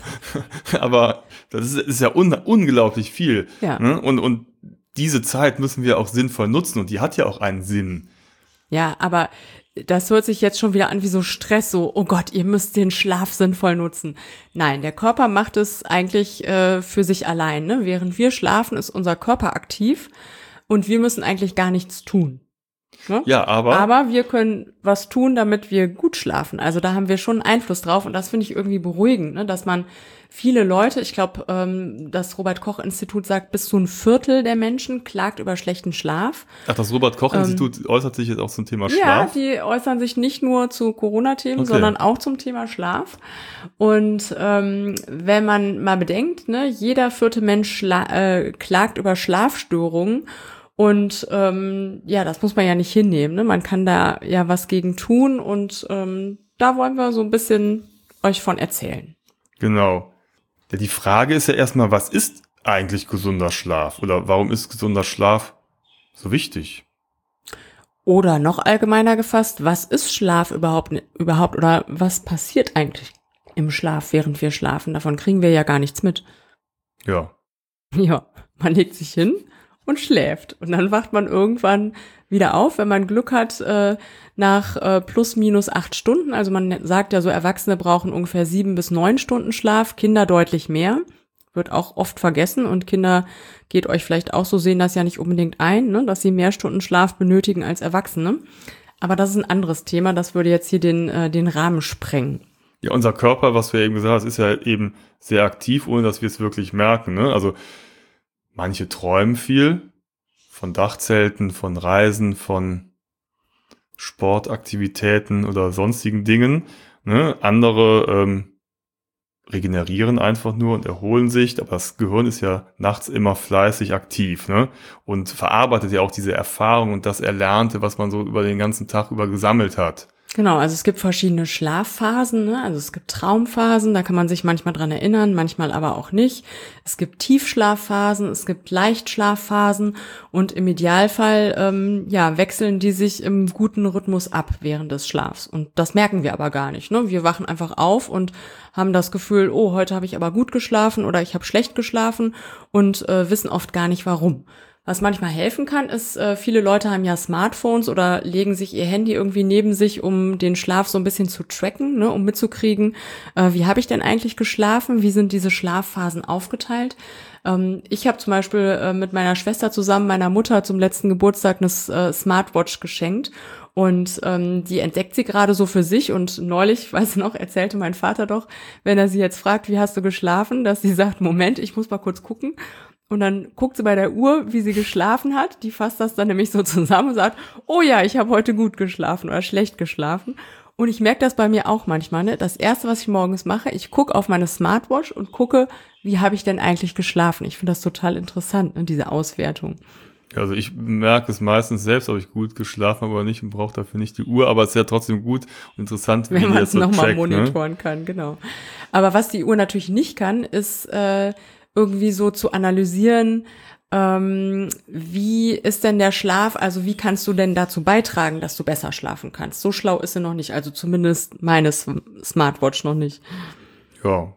aber das ist, ist ja un, unglaublich viel. Ja. Ne? Und, und diese Zeit müssen wir auch sinnvoll nutzen und die hat ja auch einen Sinn. Ja, aber das hört sich jetzt schon wieder an wie so Stress, so, oh Gott, ihr müsst den Schlaf sinnvoll nutzen. Nein, der Körper macht es eigentlich äh, für sich allein, ne? Während wir schlafen, ist unser Körper aktiv und wir müssen eigentlich gar nichts tun. Ne? Ja, aber, Aber wir können was tun, damit wir gut schlafen. Also da haben wir schon Einfluss drauf und das finde ich irgendwie beruhigend, ne? Dass man viele Leute, ich glaube, ähm, das Robert-Koch-Institut sagt, bis zu ein Viertel der Menschen klagt über schlechten Schlaf. ach, das Robert-Koch-Institut äußert sich jetzt auch zum Thema Ja, Schlaf. die äußern sich nicht nur zu Corona-Themen, Okay. sondern auch zum Thema Schlaf. Und ähm, wenn man mal bedenkt, ne, jeder vierte Mensch schla- äh, klagt über Schlafstörungen. Und ähm, ja, das muss man ja nicht hinnehmen. Ne? Man kann da ja was gegen tun und ähm, da wollen wir so ein bisschen euch von erzählen. Genau. Ja, die Frage ist ja erstmal, was ist eigentlich gesunder Schlaf? Oder warum ist gesunder Schlaf so wichtig? Oder noch allgemeiner gefasst, was ist Schlaf überhaupt, überhaupt oder was passiert eigentlich im Schlaf, während wir schlafen? Davon kriegen wir ja gar nichts mit. Ja. Ja, man legt sich hin und schläft. Und dann wacht man irgendwann wieder auf, wenn man Glück hat, äh, nach äh, plus minus acht Stunden. Also man sagt ja so, Erwachsene brauchen ungefähr sieben bis neun Stunden Schlaf, Kinder deutlich mehr. Wird auch oft vergessen und Kinder, geht euch vielleicht auch so, sehen das ja nicht unbedingt ein, ne, dass sie mehr Stunden Schlaf benötigen als Erwachsene. Aber das ist ein anderes Thema, das würde jetzt hier den, äh, den Rahmen sprengen. Ja, unser Körper, was wir eben gesagt haben, ist ja eben sehr aktiv, ohne dass wir es wirklich merken. Ne? Also manche träumen viel von Dachzelten, von Reisen, von Sportaktivitäten oder sonstigen Dingen. Ne? Andere ähm, regenerieren einfach nur und erholen sich, aber das Gehirn ist ja nachts immer fleißig aktiv, ne? Und verarbeitet ja auch diese Erfahrung und das Erlernte, was man so über den ganzen Tag über gesammelt hat. Genau, also es gibt verschiedene Schlafphasen, ne? Also es gibt Traumphasen, da kann man sich manchmal dran erinnern, manchmal aber auch nicht. Es gibt Tiefschlafphasen, es gibt Leichtschlafphasen und im Idealfall ähm, ja wechseln die sich im guten Rhythmus ab während des Schlafs. Und das merken wir aber gar nicht, ne? Wir wachen einfach auf und haben das Gefühl, oh, heute habe ich aber gut geschlafen oder ich habe schlecht geschlafen und äh, wissen oft gar nicht warum. Was manchmal helfen kann, ist, äh, viele Leute haben ja Smartphones oder legen sich ihr Handy irgendwie neben sich, um den Schlaf so ein bisschen zu tracken, ne, um mitzukriegen, äh, wie habe ich denn eigentlich geschlafen, wie sind diese Schlafphasen aufgeteilt. Ähm, ich habe zum Beispiel äh, mit meiner Schwester zusammen meiner Mutter zum letzten Geburtstag eine äh, Smartwatch geschenkt. Und ähm, die entdeckt sie gerade so für sich und neulich, weiß ich noch, erzählte mein Vater doch, wenn er sie jetzt fragt, wie hast du geschlafen, dass sie sagt, Moment, ich muss mal kurz gucken. Und dann guckt sie bei der Uhr, wie sie geschlafen hat. Die fasst das dann nämlich so zusammen und sagt, oh ja, ich habe heute gut geschlafen oder schlecht geschlafen. Und ich merke das bei mir auch manchmal. Ne? Das Erste, was ich morgens mache, ich gucke auf meine Smartwatch und gucke, wie habe ich denn eigentlich geschlafen. Ich finde das total interessant, ne, diese Auswertung. Also ich merke es meistens selbst, ob ich gut geschlafen habe oder nicht und brauche dafür nicht die Uhr, aber es ist ja trotzdem gut und interessant, wie man es so nochmal checkt, monitoren ne? kann, genau. Aber was die Uhr natürlich nicht kann, ist äh, irgendwie so zu analysieren, ähm, wie ist denn der Schlaf, also wie kannst du denn dazu beitragen, dass du besser schlafen kannst? So schlau ist sie noch nicht, also zumindest meine Smartwatch noch nicht. Ja.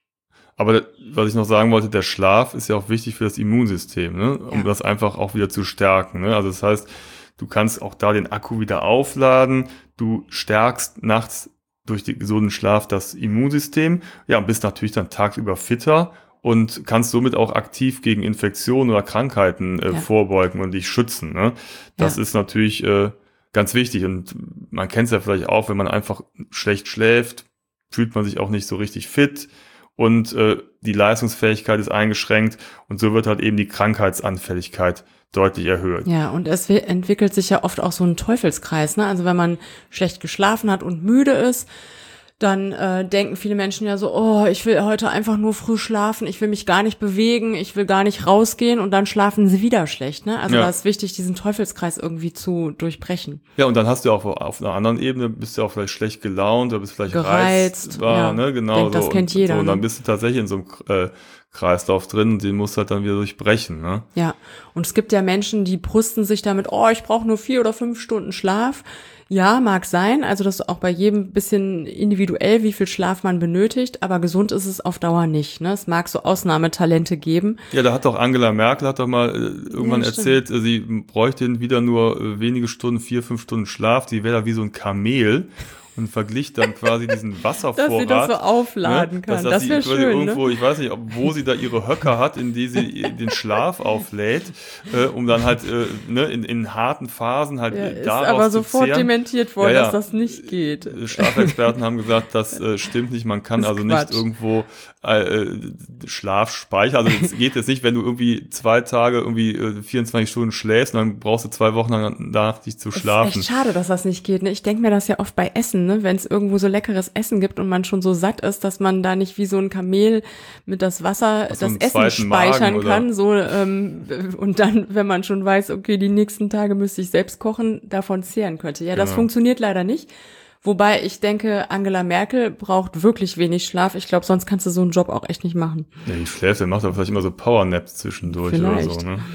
Aber was ich noch sagen wollte, der Schlaf ist ja auch wichtig für das Immunsystem, ne? Um ja. das einfach auch wieder zu stärken, ne? Also das heißt, du kannst auch da den Akku wieder aufladen, du stärkst nachts durch den gesunden Schlaf das Immunsystem, ja, und bist natürlich dann tagsüber fitter und kannst somit auch aktiv gegen Infektionen oder Krankheiten äh, ja. vorbeugen und dich schützen, ne? Das ja. ist natürlich äh, ganz wichtig und man kennt es ja vielleicht auch, wenn man einfach schlecht schläft, fühlt man sich auch nicht so richtig fit und äh, die Leistungsfähigkeit ist eingeschränkt und so wird halt eben die Krankheitsanfälligkeit deutlich erhöht. Ja, und es entwickelt sich ja oft auch so ein Teufelskreis, ne? Also wenn man schlecht geschlafen hat und müde ist, dann äh, denken viele Menschen ja so, oh, ich will heute einfach nur früh schlafen, ich will mich gar nicht bewegen, ich will gar nicht rausgehen und dann schlafen sie wieder schlecht, ne? Also ja. da ist wichtig, diesen Teufelskreis irgendwie zu durchbrechen. Ja, und dann hast du auch auf einer anderen Ebene, bist du auch vielleicht schlecht gelaunt oder bist vielleicht gereizt, reizbar, ja. ne? Genau. Denk, das so. kennt und, jeder. So, und dann ne? bist du tatsächlich in so einem äh, Kreislauf drin und den musst du halt dann wieder durchbrechen, ne? Ja, und es gibt ja Menschen, die brüsten sich damit, oh, ich brauche nur vier oder fünf Stunden Schlaf. Ja, mag sein, also das ist auch bei jedem bisschen individuell, wie viel Schlaf man benötigt, aber gesund ist es auf Dauer nicht, ne? Es mag so Ausnahmetalente geben. Ja, da hat doch Angela Merkel hat doch mal äh, irgendwann ja, erzählt, äh, sie bräuchte wieder nur äh, wenige Stunden, vier, fünf Stunden Schlaf, die wäre da wie so ein Kamel. Und verglich dann quasi diesen Wasservorrat. Dass sie das so aufladen ne? kann. Dass, das wäre schön, irgendwo, ne? Ich weiß nicht, ob, wo sie da ihre Höcker hat, in die sie den Schlaf auflädt, äh, um dann halt äh, ne, in, in harten Phasen halt ja, daraus ist aber sofort zehren. dementiert worden, ja, ja. dass das nicht geht. Schlafexperten haben gesagt, das äh, stimmt nicht. Man kann also Quatsch. nicht irgendwo äh, Schlaf speichern. Also es geht jetzt nicht, wenn du irgendwie zwei Tage irgendwie äh, vierundzwanzig Stunden schläfst und dann brauchst du zwei Wochen danach dich zu schlafen. Es ist echt schade, dass das nicht geht. Ne? Ich denke mir das ja oft bei Essen, ne? Wenn es irgendwo so leckeres Essen gibt und man schon so satt ist, dass man da nicht wie so ein Kamel mit das Wasser so das Essen speichern Magen, kann. So ähm, und dann, wenn man schon weiß, okay, die nächsten Tage müsste ich selbst kochen, davon zehren könnte. Ja, das genau. funktioniert leider nicht. Wobei ich denke, Angela Merkel braucht wirklich wenig Schlaf. Ich glaube, sonst kannst du so einen Job auch echt nicht machen. Ja, die schläft, der macht aber vielleicht immer so Powernaps zwischendurch vielleicht. oder so. Ne?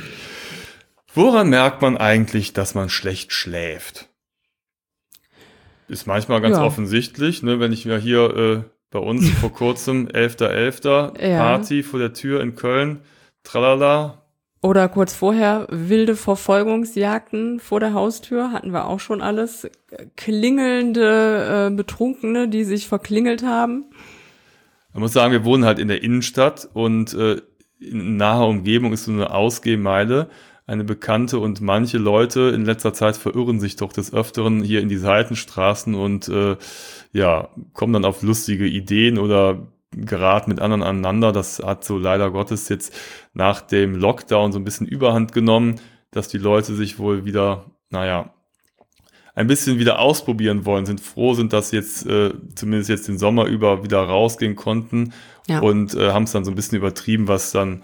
Woran merkt man eigentlich, dass man schlecht schläft? Ist manchmal ganz ja. offensichtlich, ne, wenn ich mir hier äh, bei uns vor kurzem elfter elfter Ja. Party vor der Tür in Köln, tralala. Oder kurz vorher wilde Verfolgungsjagden vor der Haustür, hatten wir auch schon alles. Klingelnde äh, Betrunkene, die sich verklingelt haben. Man muss sagen, wir wohnen halt in der Innenstadt und äh, in naher Umgebung ist so eine Ausgehmeile. Eine Bekannte und manche Leute in letzter Zeit verirren sich doch des Öfteren hier in die Seitenstraßen und äh, ja, kommen dann auf lustige Ideen oder geraten mit anderen aneinander. Das hat so leider Gottes jetzt nach dem Lockdown so ein bisschen Überhand genommen, dass die Leute sich wohl wieder, naja, ein bisschen wieder ausprobieren wollen, sind froh, sind, dass jetzt äh, zumindest jetzt den Sommer über wieder rausgehen konnten ja. und äh, haben es dann so ein bisschen übertrieben, was dann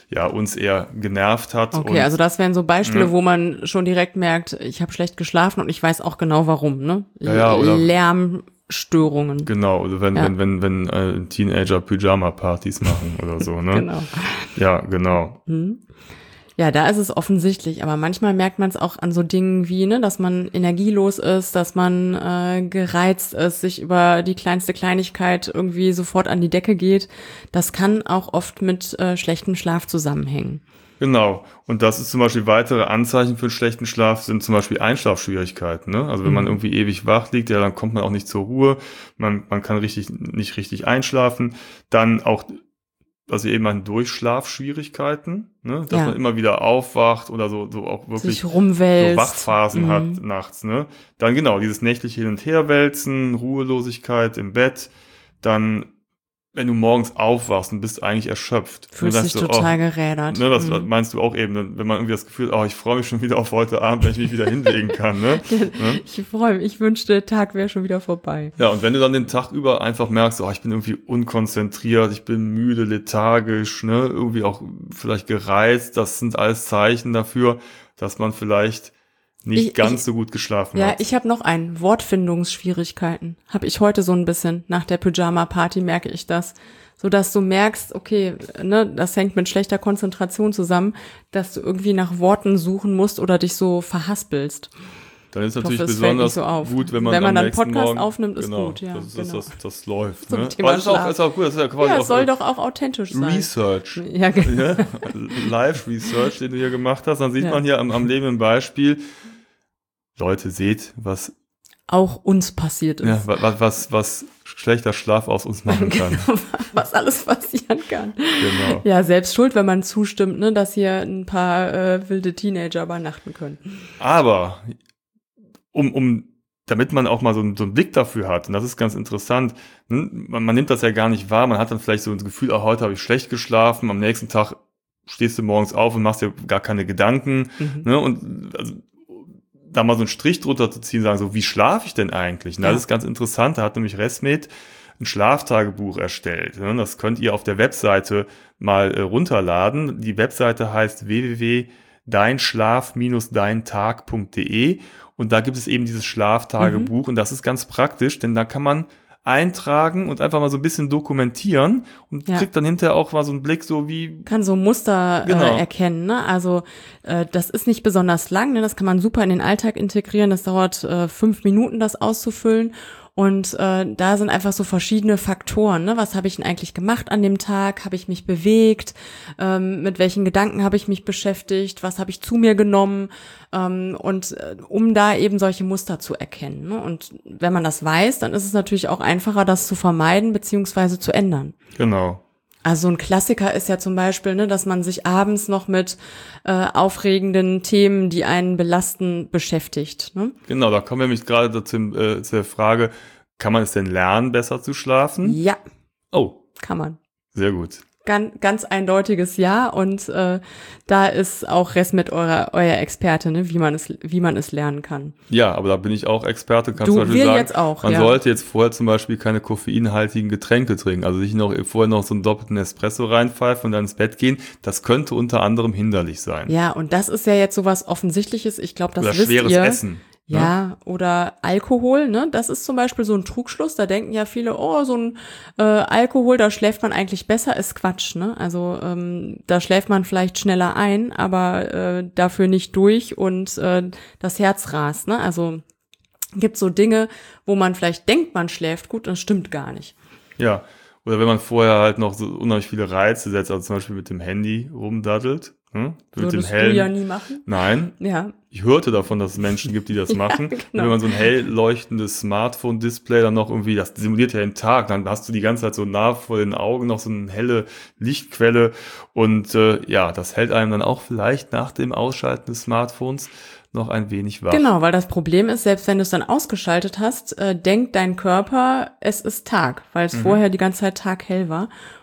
ja uns eher genervt hat. Okay, und, also das wären so Beispiele, ja. wo man schon direkt merkt, ich habe schlecht geschlafen und ich weiß auch genau warum, ne? Ja, ja, oder Lärmstörungen. Genau, also wenn, Ja. wenn, wenn, wenn äh, Teenager Pyjama-Partys machen oder so, ne? Genau. Ja, genau. Hm. Ja, da ist es offensichtlich, aber manchmal merkt man es auch an so Dingen wie, ne, dass man energielos ist, dass man äh, gereizt ist, sich über die kleinste Kleinigkeit irgendwie sofort an die Decke geht. Das kann auch oft mit äh, schlechtem Schlaf zusammenhängen. Genau. Und das ist zum Beispiel weitere Anzeichen für einen schlechten Schlaf, sind zum Beispiel Einschlafschwierigkeiten, ne? Also wenn man irgendwie ewig wach liegt, ja, dann kommt man auch nicht zur Ruhe, man, man kann richtig, nicht richtig einschlafen. Dann auch, was wir eben meinen, Durchschlafschwierigkeiten, ne? Dass Ja. man immer wieder aufwacht oder so, so auch wirklich Sich rumwälzt. so Wachphasen Mhm. hat nachts, ne? Dann genau, dieses nächtliche Hin- und Herwälzen, Ruhelosigkeit im Bett, dann, wenn du morgens aufwachst und bist eigentlich erschöpft. Fühlst dann dich sagst du, total oh, gerädert. ne, das Mhm. meinst du auch eben, wenn man irgendwie das Gefühl, oh, ich freue mich schon wieder auf heute Abend, wenn ich mich wieder hinlegen kann, ne? ne? Ich freue mich, ich wünschte, der Tag wäre schon wieder vorbei. Ja, und wenn du dann den Tag über einfach merkst, oh, ich bin irgendwie unkonzentriert, ich bin müde, lethargisch, ne, irgendwie auch vielleicht gereizt, das sind alles Zeichen dafür, dass man vielleicht nicht Ich- ganz ich- so gut geschlafen Ja, hat. ich habe noch einen. Wortfindungsschwierigkeiten. Habe ich heute so ein bisschen. Nach der Pyjama-Party merke ich das. So dass du merkst, okay, ne, das hängt mit schlechter Konzentration zusammen, dass du irgendwie nach Worten suchen musst oder dich so verhaspelst. Dann ist Ich natürlich hoffe, es fällt besonders nicht so auf. gut, wenn man Wenn man am dann nächsten Podcast Morgen, aufnimmt, ist genau, gut, ja, Das, ist, genau. das, das läuft. Zum Ne? Thema Aber das ist auch, Schlaf. ist auch gut, das ist ja quasi Ja, auch es soll doch auch authentisch sein. Research. Ja, genau. Ja, Live-Research, den du hier gemacht hast, dann sieht Ja. man hier am, am lebenden Beispiel, Leute, seht, was, Auch uns passiert ist. ja, was, was, was schlechter Schlaf aus uns machen kann. Was alles passieren kann. Genau. Ja, selbst schuld, wenn man zustimmt, ne, dass hier ein paar äh, wilde Teenager übernachten können. Aber, um, um, damit man auch mal so, einen- so einen Blick dafür hat, und das ist ganz interessant, ne, man, man nimmt das ja gar nicht wahr, man hat dann vielleicht so das Gefühl, oh, heute habe ich schlecht geschlafen, am nächsten Tag stehst du morgens auf und machst dir gar keine Gedanken, Mhm. ne, und also, da mal so einen Strich drunter zu ziehen, sagen so, wie schlafe ich denn eigentlich? Und das Ja. ist ganz interessant, da hat nämlich Resmed ein Schlaftagebuch erstellt. ne, Das könnt ihr auf der Webseite mal äh, runterladen. Die Webseite heißt w w w punkt dein schlaf Bindestrich dein tag punkt d e und da gibt es eben dieses Schlaftagebuch und das ist ganz praktisch, denn da kann man eintragen und einfach mal so ein bisschen dokumentieren und Ja. kriegt dann hinterher auch mal so einen Blick, so wie, Kann so Muster Genau. äh, erkennen, ne? Also äh, das ist nicht besonders lang, ne? Das kann man super in den Alltag integrieren. Das dauert äh, fünf Minuten, das auszufüllen. Und äh, da sind einfach so verschiedene Faktoren. Ne? Was habe ich denn eigentlich gemacht an dem Tag? Habe ich mich bewegt? Ähm, mit welchen Gedanken habe ich mich beschäftigt? Was habe ich zu mir genommen? Ähm, und äh, um da eben solche Muster zu erkennen. Ne? Und wenn man das weiß, dann ist es natürlich auch einfacher, das zu vermeiden beziehungsweise zu ändern. genau. Also ein Klassiker ist ja zum Beispiel, ne, dass man sich abends noch mit äh, aufregenden Themen, die einen belasten, beschäftigt. Ne? Genau, da kommen wir nämlich gerade dazu, äh, zu der Frage, kann man es denn lernen, besser zu schlafen? Ja, Oh, kann man. sehr gut. Ganz, ganz eindeutiges Ja. Und äh, da ist auch Resmed euer, euer Experte, ne, wie man es, wie man es lernen kann. Ja, aber da bin ich auch Experte. Kannst Du, zum Beispiel wir sagen, jetzt auch, man ja. sollte jetzt vorher zum Beispiel keine koffeinhaltigen Getränke trinken. Also sich noch vorher noch so einen doppelten Espresso reinpfeifen und dann ins Bett gehen. Das könnte unter anderem hinderlich sein. Ja, und das ist ja jetzt sowas Offensichtliches. Ich glaube, das Oder wisst schweres ihr. Essen. ne? Ja, oder Alkohol, ne? Das ist zum Beispiel so ein Trugschluss. Da denken ja viele, oh, so ein äh, Alkohol, da schläft man eigentlich besser, ist Quatsch, ne? Also ähm, da schläft man vielleicht schneller ein, aber äh, dafür nicht durch und äh, das Herz rast, ne? Also gibt so Dinge, wo man vielleicht denkt, man schläft gut, das stimmt gar nicht. Ja, oder wenn man vorher halt noch so unheimlich viele Reize setzt, also zum Beispiel mit dem Handy rumdaddelt. Hm? Mit dem Würdest du hellen. ja nie machen. Nein, Ja, ich hörte davon, dass es Menschen gibt, die das Ja, machen. genau. Und wenn man so ein hell leuchtendes Smartphone-Display dann noch irgendwie, das simuliert ja den Tag, dann hast du die ganze Zeit so nah vor den Augen noch so eine helle Lichtquelle und äh, ja, das hält einem dann auch vielleicht nach dem Ausschalten des Smartphones noch ein wenig wach. genau, weil das Problem ist, selbst wenn du es dann ausgeschaltet hast, äh, denkt dein Körper, es ist Tag, weil es Mhm. vorher die ganze Zeit taghell war.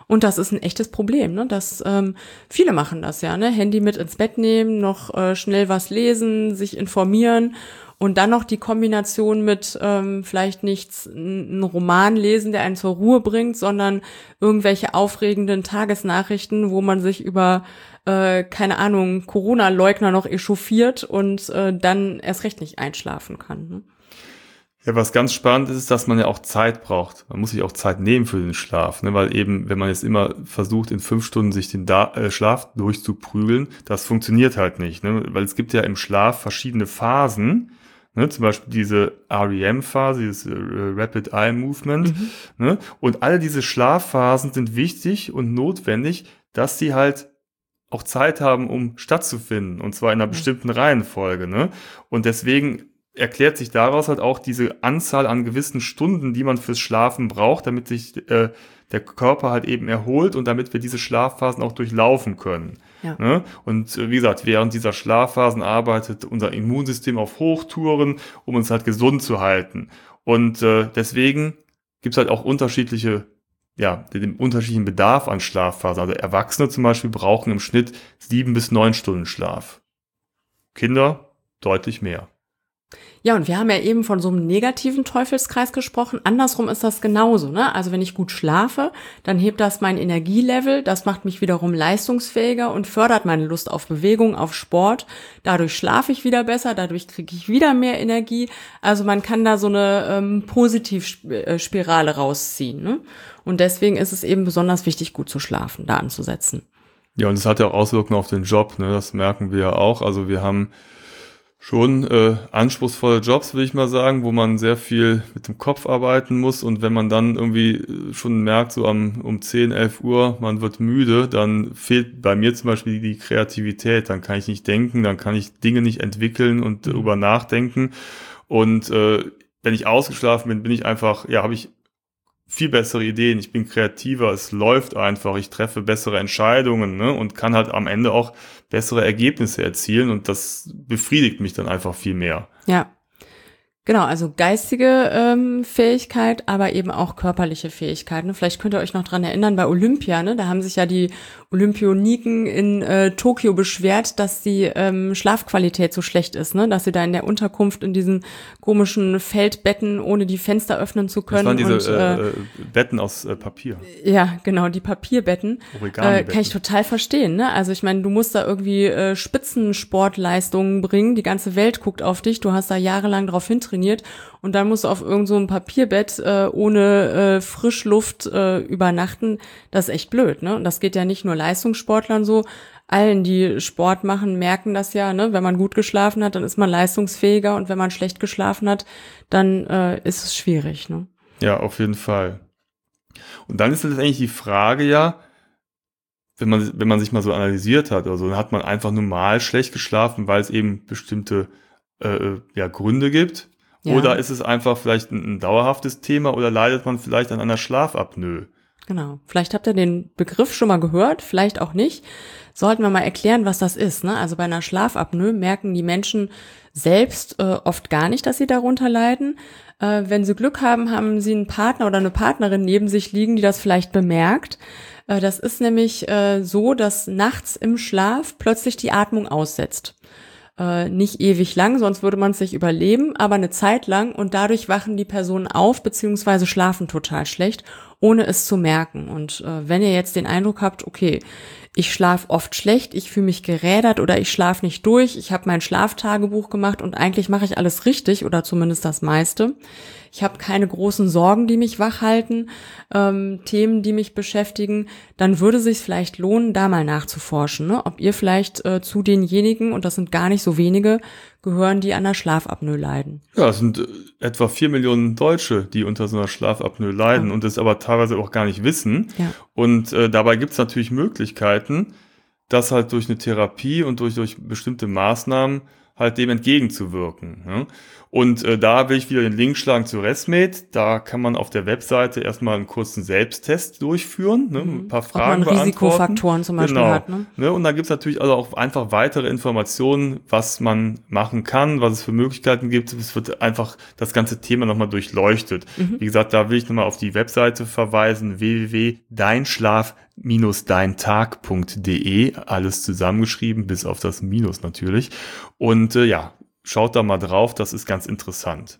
Und das ist ein echtes Problem, ne? Das, ähm, viele machen das ja, ne? Handy mit ins Bett nehmen, noch äh, schnell was lesen, sich informieren und dann noch die Kombination mit ähm, vielleicht nichts, einen Roman lesen, der einen zur Ruhe bringt, sondern irgendwelche aufregenden Tagesnachrichten, wo man sich über, äh, keine Ahnung, Corona-Leugner noch echauffiert und äh, dann erst recht nicht einschlafen kann, ne? Ja, was ganz spannend ist, ist, dass man ja auch Zeit braucht. Man muss sich auch Zeit nehmen für den Schlaf, ne? Weil eben, wenn man jetzt immer versucht, in fünf Stunden sich den da äh, Schlaf durchzuprügeln, das funktioniert halt nicht, ne? Weil es gibt ja im Schlaf verschiedene Phasen, ne? Zum Beispiel diese R E M-Phase, dieses äh, Rapid Eye Movement, mhm. ne? Und alle diese Schlafphasen sind wichtig und notwendig, dass die halt auch Zeit haben, um stattzufinden, und zwar in einer mhm. bestimmten Reihenfolge, ne? Und deswegen erklärt sich daraus halt auch diese Anzahl an gewissen Stunden, die man fürs Schlafen braucht, damit sich äh, der Körper halt eben erholt und damit wir diese Schlafphasen auch durchlaufen können. Ja. Ne? Und äh, wie gesagt, während dieser Schlafphasen arbeitet unser Immunsystem auf Hochtouren, um uns halt gesund zu halten. Und äh, deswegen gibt es halt auch unterschiedliche, ja, den unterschiedlichen Bedarf an Schlafphasen. Also Erwachsene zum Beispiel brauchen im Schnitt sieben bis neun Stunden Schlaf. Kinder deutlich mehr. Ja, und wir haben ja eben von so einem negativen Teufelskreis gesprochen. Andersrum ist das genauso, ne? Also wenn ich gut schlafe, dann hebt das mein Energielevel, das macht mich wiederum leistungsfähiger und fördert meine Lust auf Bewegung, auf Sport. Dadurch schlafe ich wieder besser, dadurch kriege ich wieder mehr Energie. Also man kann da so eine ähm, Positivspirale rausziehen, ne? Und deswegen ist es eben besonders wichtig, gut zu schlafen, da anzusetzen. Ja, und es hat ja auch Auswirkungen auf den Job, ne? Das merken wir ja auch. Also wir haben schon äh, anspruchsvolle Jobs, will ich mal sagen, wo man sehr viel mit dem Kopf arbeiten muss, und wenn man dann irgendwie schon merkt, so am, um zehn, elf Uhr, man wird müde, dann fehlt bei mir zum Beispiel die Kreativität, dann kann ich nicht denken, dann kann ich Dinge nicht entwickeln und mhm. darüber nachdenken, und äh, wenn ich ausgeschlafen bin, bin ich einfach, ja, habe ich viel bessere Ideen, ich bin kreativer, es läuft einfach, ich treffe bessere Entscheidungen, ne, und kann halt am Ende auch bessere Ergebnisse erzielen, und das befriedigt mich dann einfach viel mehr. Ja, genau, also geistige ähm, Fähigkeit, aber eben auch körperliche Fähigkeiten. Vielleicht könnt ihr euch noch dran erinnern, bei Olympia, ne, da haben sich ja die Olympioniken in äh, Tokio beschwert, dass die ähm, Schlafqualität so schlecht ist, ne, dass sie da in der Unterkunft in diesen komischen Feldbetten ohne die Fenster öffnen zu können. Das waren diese und, äh, äh, Betten aus äh, Papier. Ja, genau, die Papierbetten. Äh, kann ich total verstehen, ne? Also ich meine, du musst da irgendwie äh, Spitzensportleistungen bringen, die ganze Welt guckt auf dich, du hast da jahrelang drauf hintrainiert. Trainiert und dann musst du auf irgend so ein Papierbett äh, ohne äh, Frischluft äh, übernachten. Das ist echt blöd, ne? Und das geht ja nicht nur Leistungssportlern so. Allen, die Sport machen, merken das ja, ne? Wenn man gut geschlafen hat, dann ist man leistungsfähiger, und wenn man schlecht geschlafen hat, dann äh, ist es schwierig, ne? Ja, auf jeden Fall. Und dann ist letztendlich die Frage ja, wenn man, wenn man sich mal so analysiert hat, also dann hat man einfach normal schlecht geschlafen, weil es eben bestimmte äh, ja, Gründe gibt. Ja. Oder ist es einfach vielleicht ein, ein dauerhaftes Thema, oder leidet man vielleicht an einer Schlafapnoe? Genau. Vielleicht habt ihr den Begriff schon mal gehört, vielleicht auch nicht. Sollten wir mal erklären, was das ist, ne? Also bei einer Schlafapnoe merken die Menschen selbst äh, oft gar nicht, dass sie darunter leiden. Äh, wenn sie Glück haben, haben sie einen Partner oder eine Partnerin neben sich liegen, die das vielleicht bemerkt. Äh, das ist nämlich äh, so, dass nachts im Schlaf plötzlich die Atmung aussetzt. Äh, nicht ewig lang, sonst würde man es sich überleben, aber eine Zeit lang, und dadurch wachen die Personen auf beziehungsweise schlafen total schlecht, ohne es zu merken. Und äh, wenn ihr jetzt den Eindruck habt, okay, ich schlafe oft schlecht, ich fühle mich gerädert oder ich schlafe nicht durch, ich habe mein Schlaftagebuch gemacht und eigentlich mache ich alles richtig oder zumindest das meiste. Ich habe keine großen Sorgen, die mich wach halten, ähm, Themen, die mich beschäftigen, dann würde es sich vielleicht lohnen, da mal nachzuforschen, ne? Ob ihr vielleicht äh, zu denjenigen, und das sind gar nicht so wenige, gehören, die an der Schlafapnoe leiden. Ja, es sind äh, etwa vier Millionen Deutsche, die unter so einer Schlafapnoe leiden, ja, und das aber teilweise auch gar nicht wissen. Ja. Und äh, dabei gibt es natürlich Möglichkeiten, das halt durch eine Therapie und durch, durch bestimmte Maßnahmen halt dem entgegenzuwirken. Ne? Und äh, da will ich wieder den Link schlagen zu ResMed. Da kann man auf der Webseite erstmal einen kurzen Selbsttest durchführen, ne? ein paar Fragen Ob man beantworten. Risikofaktoren zum Beispiel genau. hat. Ne? Ne? Und da gibt's natürlich also auch einfach weitere Informationen, was man machen kann, was es für Möglichkeiten gibt. Es wird einfach das ganze Thema nochmal durchleuchtet. Mhm. Wie gesagt, da will ich nochmal auf die Webseite verweisen, w w w punkt deinschlaf Bindestrich deintag punkt de, alles zusammengeschrieben, bis auf das Minus natürlich. Und äh, ja, schaut da mal drauf, das ist ganz interessant.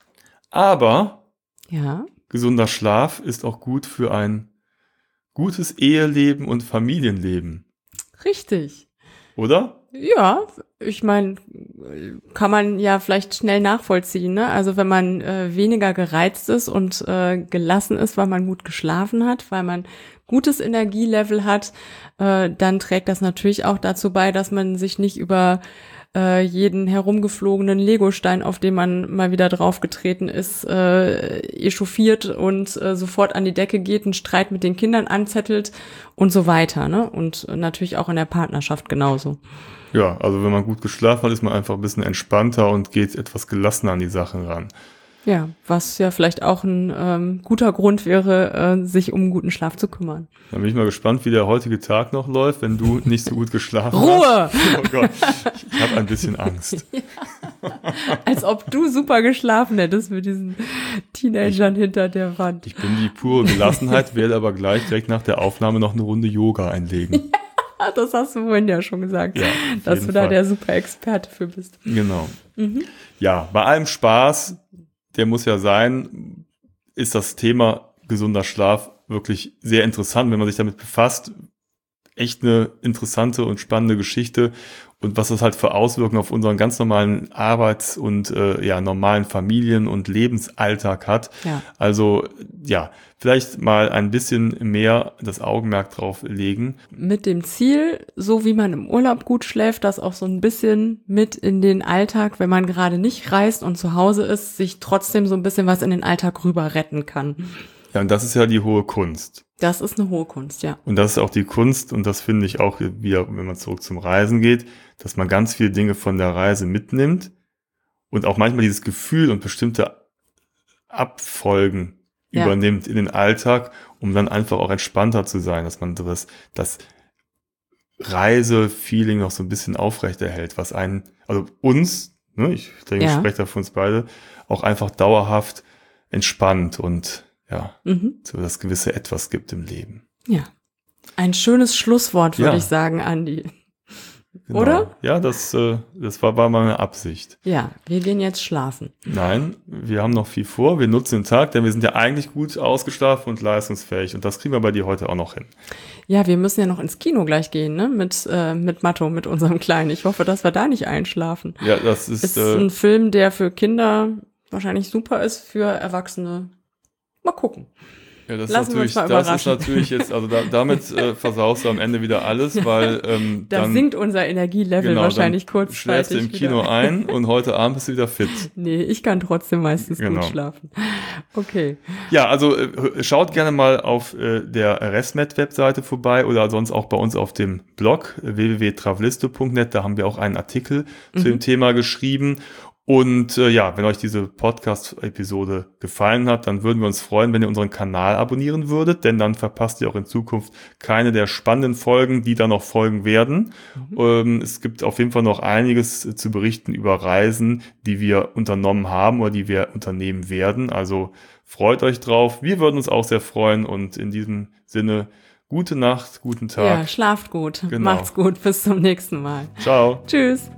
Aber ja. gesunder Schlaf ist auch gut für ein gutes Eheleben und Familienleben. Richtig. Oder? Ja, ich meine, kann man ja vielleicht schnell nachvollziehen, ne? Also wenn man äh, weniger gereizt ist und äh, gelassen ist, weil man gut geschlafen hat, weil man gutes Energielevel hat, äh, dann trägt das natürlich auch dazu bei, dass man sich nicht über äh, jeden herumgeflogenen Legostein, auf den man mal wieder draufgetreten ist, äh, echauffiert und äh, sofort an die Decke geht, einen Streit mit den Kindern anzettelt und so weiter, ne? Und natürlich auch in der Partnerschaft genauso. Ja, also wenn man gut geschlafen hat, ist man einfach ein bisschen entspannter und geht etwas gelassener an die Sachen ran. Ja, was ja vielleicht auch ein ähm, guter Grund wäre, äh, sich um einen guten Schlaf zu kümmern. Dann bin ich mal gespannt, wie der heutige Tag noch läuft, wenn du nicht so gut geschlafen Ruhe! hast. Oh Gott, ich, ich habe ein bisschen Angst. Ja. Als ob du super geschlafen hättest mit diesen Teenagern ich, hinter der Wand. Ich bin die pure Gelassenheit, werde aber gleich direkt nach der Aufnahme noch eine Runde Yoga einlegen. Ja, das hast du vorhin ja schon gesagt, ja, dass du da Fall. Der super Experte für bist. Genau. Mhm. Ja, bei allem Spaß, der muss ja sein, ist das Thema gesunder Schlaf wirklich sehr interessant, wenn man sich damit befasst. Echt eine interessante und spannende Geschichte und was das halt für Auswirkungen auf unseren ganz normalen Arbeits- und äh, ja normalen Familien- und Lebensalltag hat. Ja. Also ja, vielleicht mal ein bisschen mehr das Augenmerk drauf legen. Mit dem Ziel, so wie man im Urlaub gut schläft, das auch so ein bisschen mit in den Alltag, wenn man gerade nicht reist und zu Hause ist, sich trotzdem so ein bisschen was in den Alltag rüber retten kann. Ja, und das ist ja die hohe Kunst. Das ist eine hohe Kunst, ja. Und das ist auch die Kunst, und das finde ich auch wieder, wenn man zurück zum Reisen geht, dass man ganz viele Dinge von der Reise mitnimmt und auch manchmal dieses Gefühl und bestimmte Abfolgen ja. übernimmt in den Alltag, um dann einfach auch entspannter zu sein, dass man das, das Reise-Feeling noch so ein bisschen aufrechterhält, was einen, also uns, ne, ich denke, ja. ich spreche da für uns beide, auch einfach dauerhaft entspannt und ja, mhm. so das gewisse Etwas gibt im Leben. Ja, ein schönes Schlusswort, würde ja. ich sagen, Andi. Genau. Oder? Ja, das, äh, das war, war meine Absicht. Ja, wir gehen jetzt schlafen. Nein, wir haben noch viel vor. Wir nutzen den Tag, denn wir sind ja eigentlich gut ausgeschlafen und leistungsfähig. Und das kriegen wir bei dir heute auch noch hin. Ja, wir müssen ja noch ins Kino gleich gehen, ne? Mit, äh, mit Matto, mit unserem Kleinen. Ich hoffe, dass wir da nicht einschlafen. Ja, das ist... Ist äh, ein Film, der für Kinder wahrscheinlich super ist, für Erwachsene. Mal gucken. Ja, das, Lassen ist natürlich, wir uns mal das überraschen. ist natürlich jetzt, also da, damit äh, versaust du am Ende wieder alles, weil ähm, da dann, sinkt unser Energielevel genau, wahrscheinlich dann kurzzeitig schläfst du im Kino wieder. ein und heute Abend bist du wieder fit. Nee, ich kann trotzdem meistens genau. gut schlafen. Okay. Ja, also äh, schaut gerne mal auf äh, der ResMed-Webseite vorbei oder sonst auch bei uns auf dem Blog w w w punkt travelisto punkt net, da haben wir auch einen Artikel mhm. zu dem Thema geschrieben. Und äh, ja, wenn euch diese Podcast-Episode gefallen hat, dann würden wir uns freuen, wenn ihr unseren Kanal abonnieren würdet, denn dann verpasst ihr auch in Zukunft keine der spannenden Folgen, die da noch folgen werden. Mhm. Ähm, es gibt auf jeden Fall noch einiges zu berichten über Reisen, die wir unternommen haben oder die wir unternehmen werden. Also freut euch drauf. Wir würden uns auch sehr freuen und in diesem Sinne gute Nacht, guten Tag. Ja, schlaft gut. Genau. Macht's gut. Bis zum nächsten Mal. Ciao. Tschüss.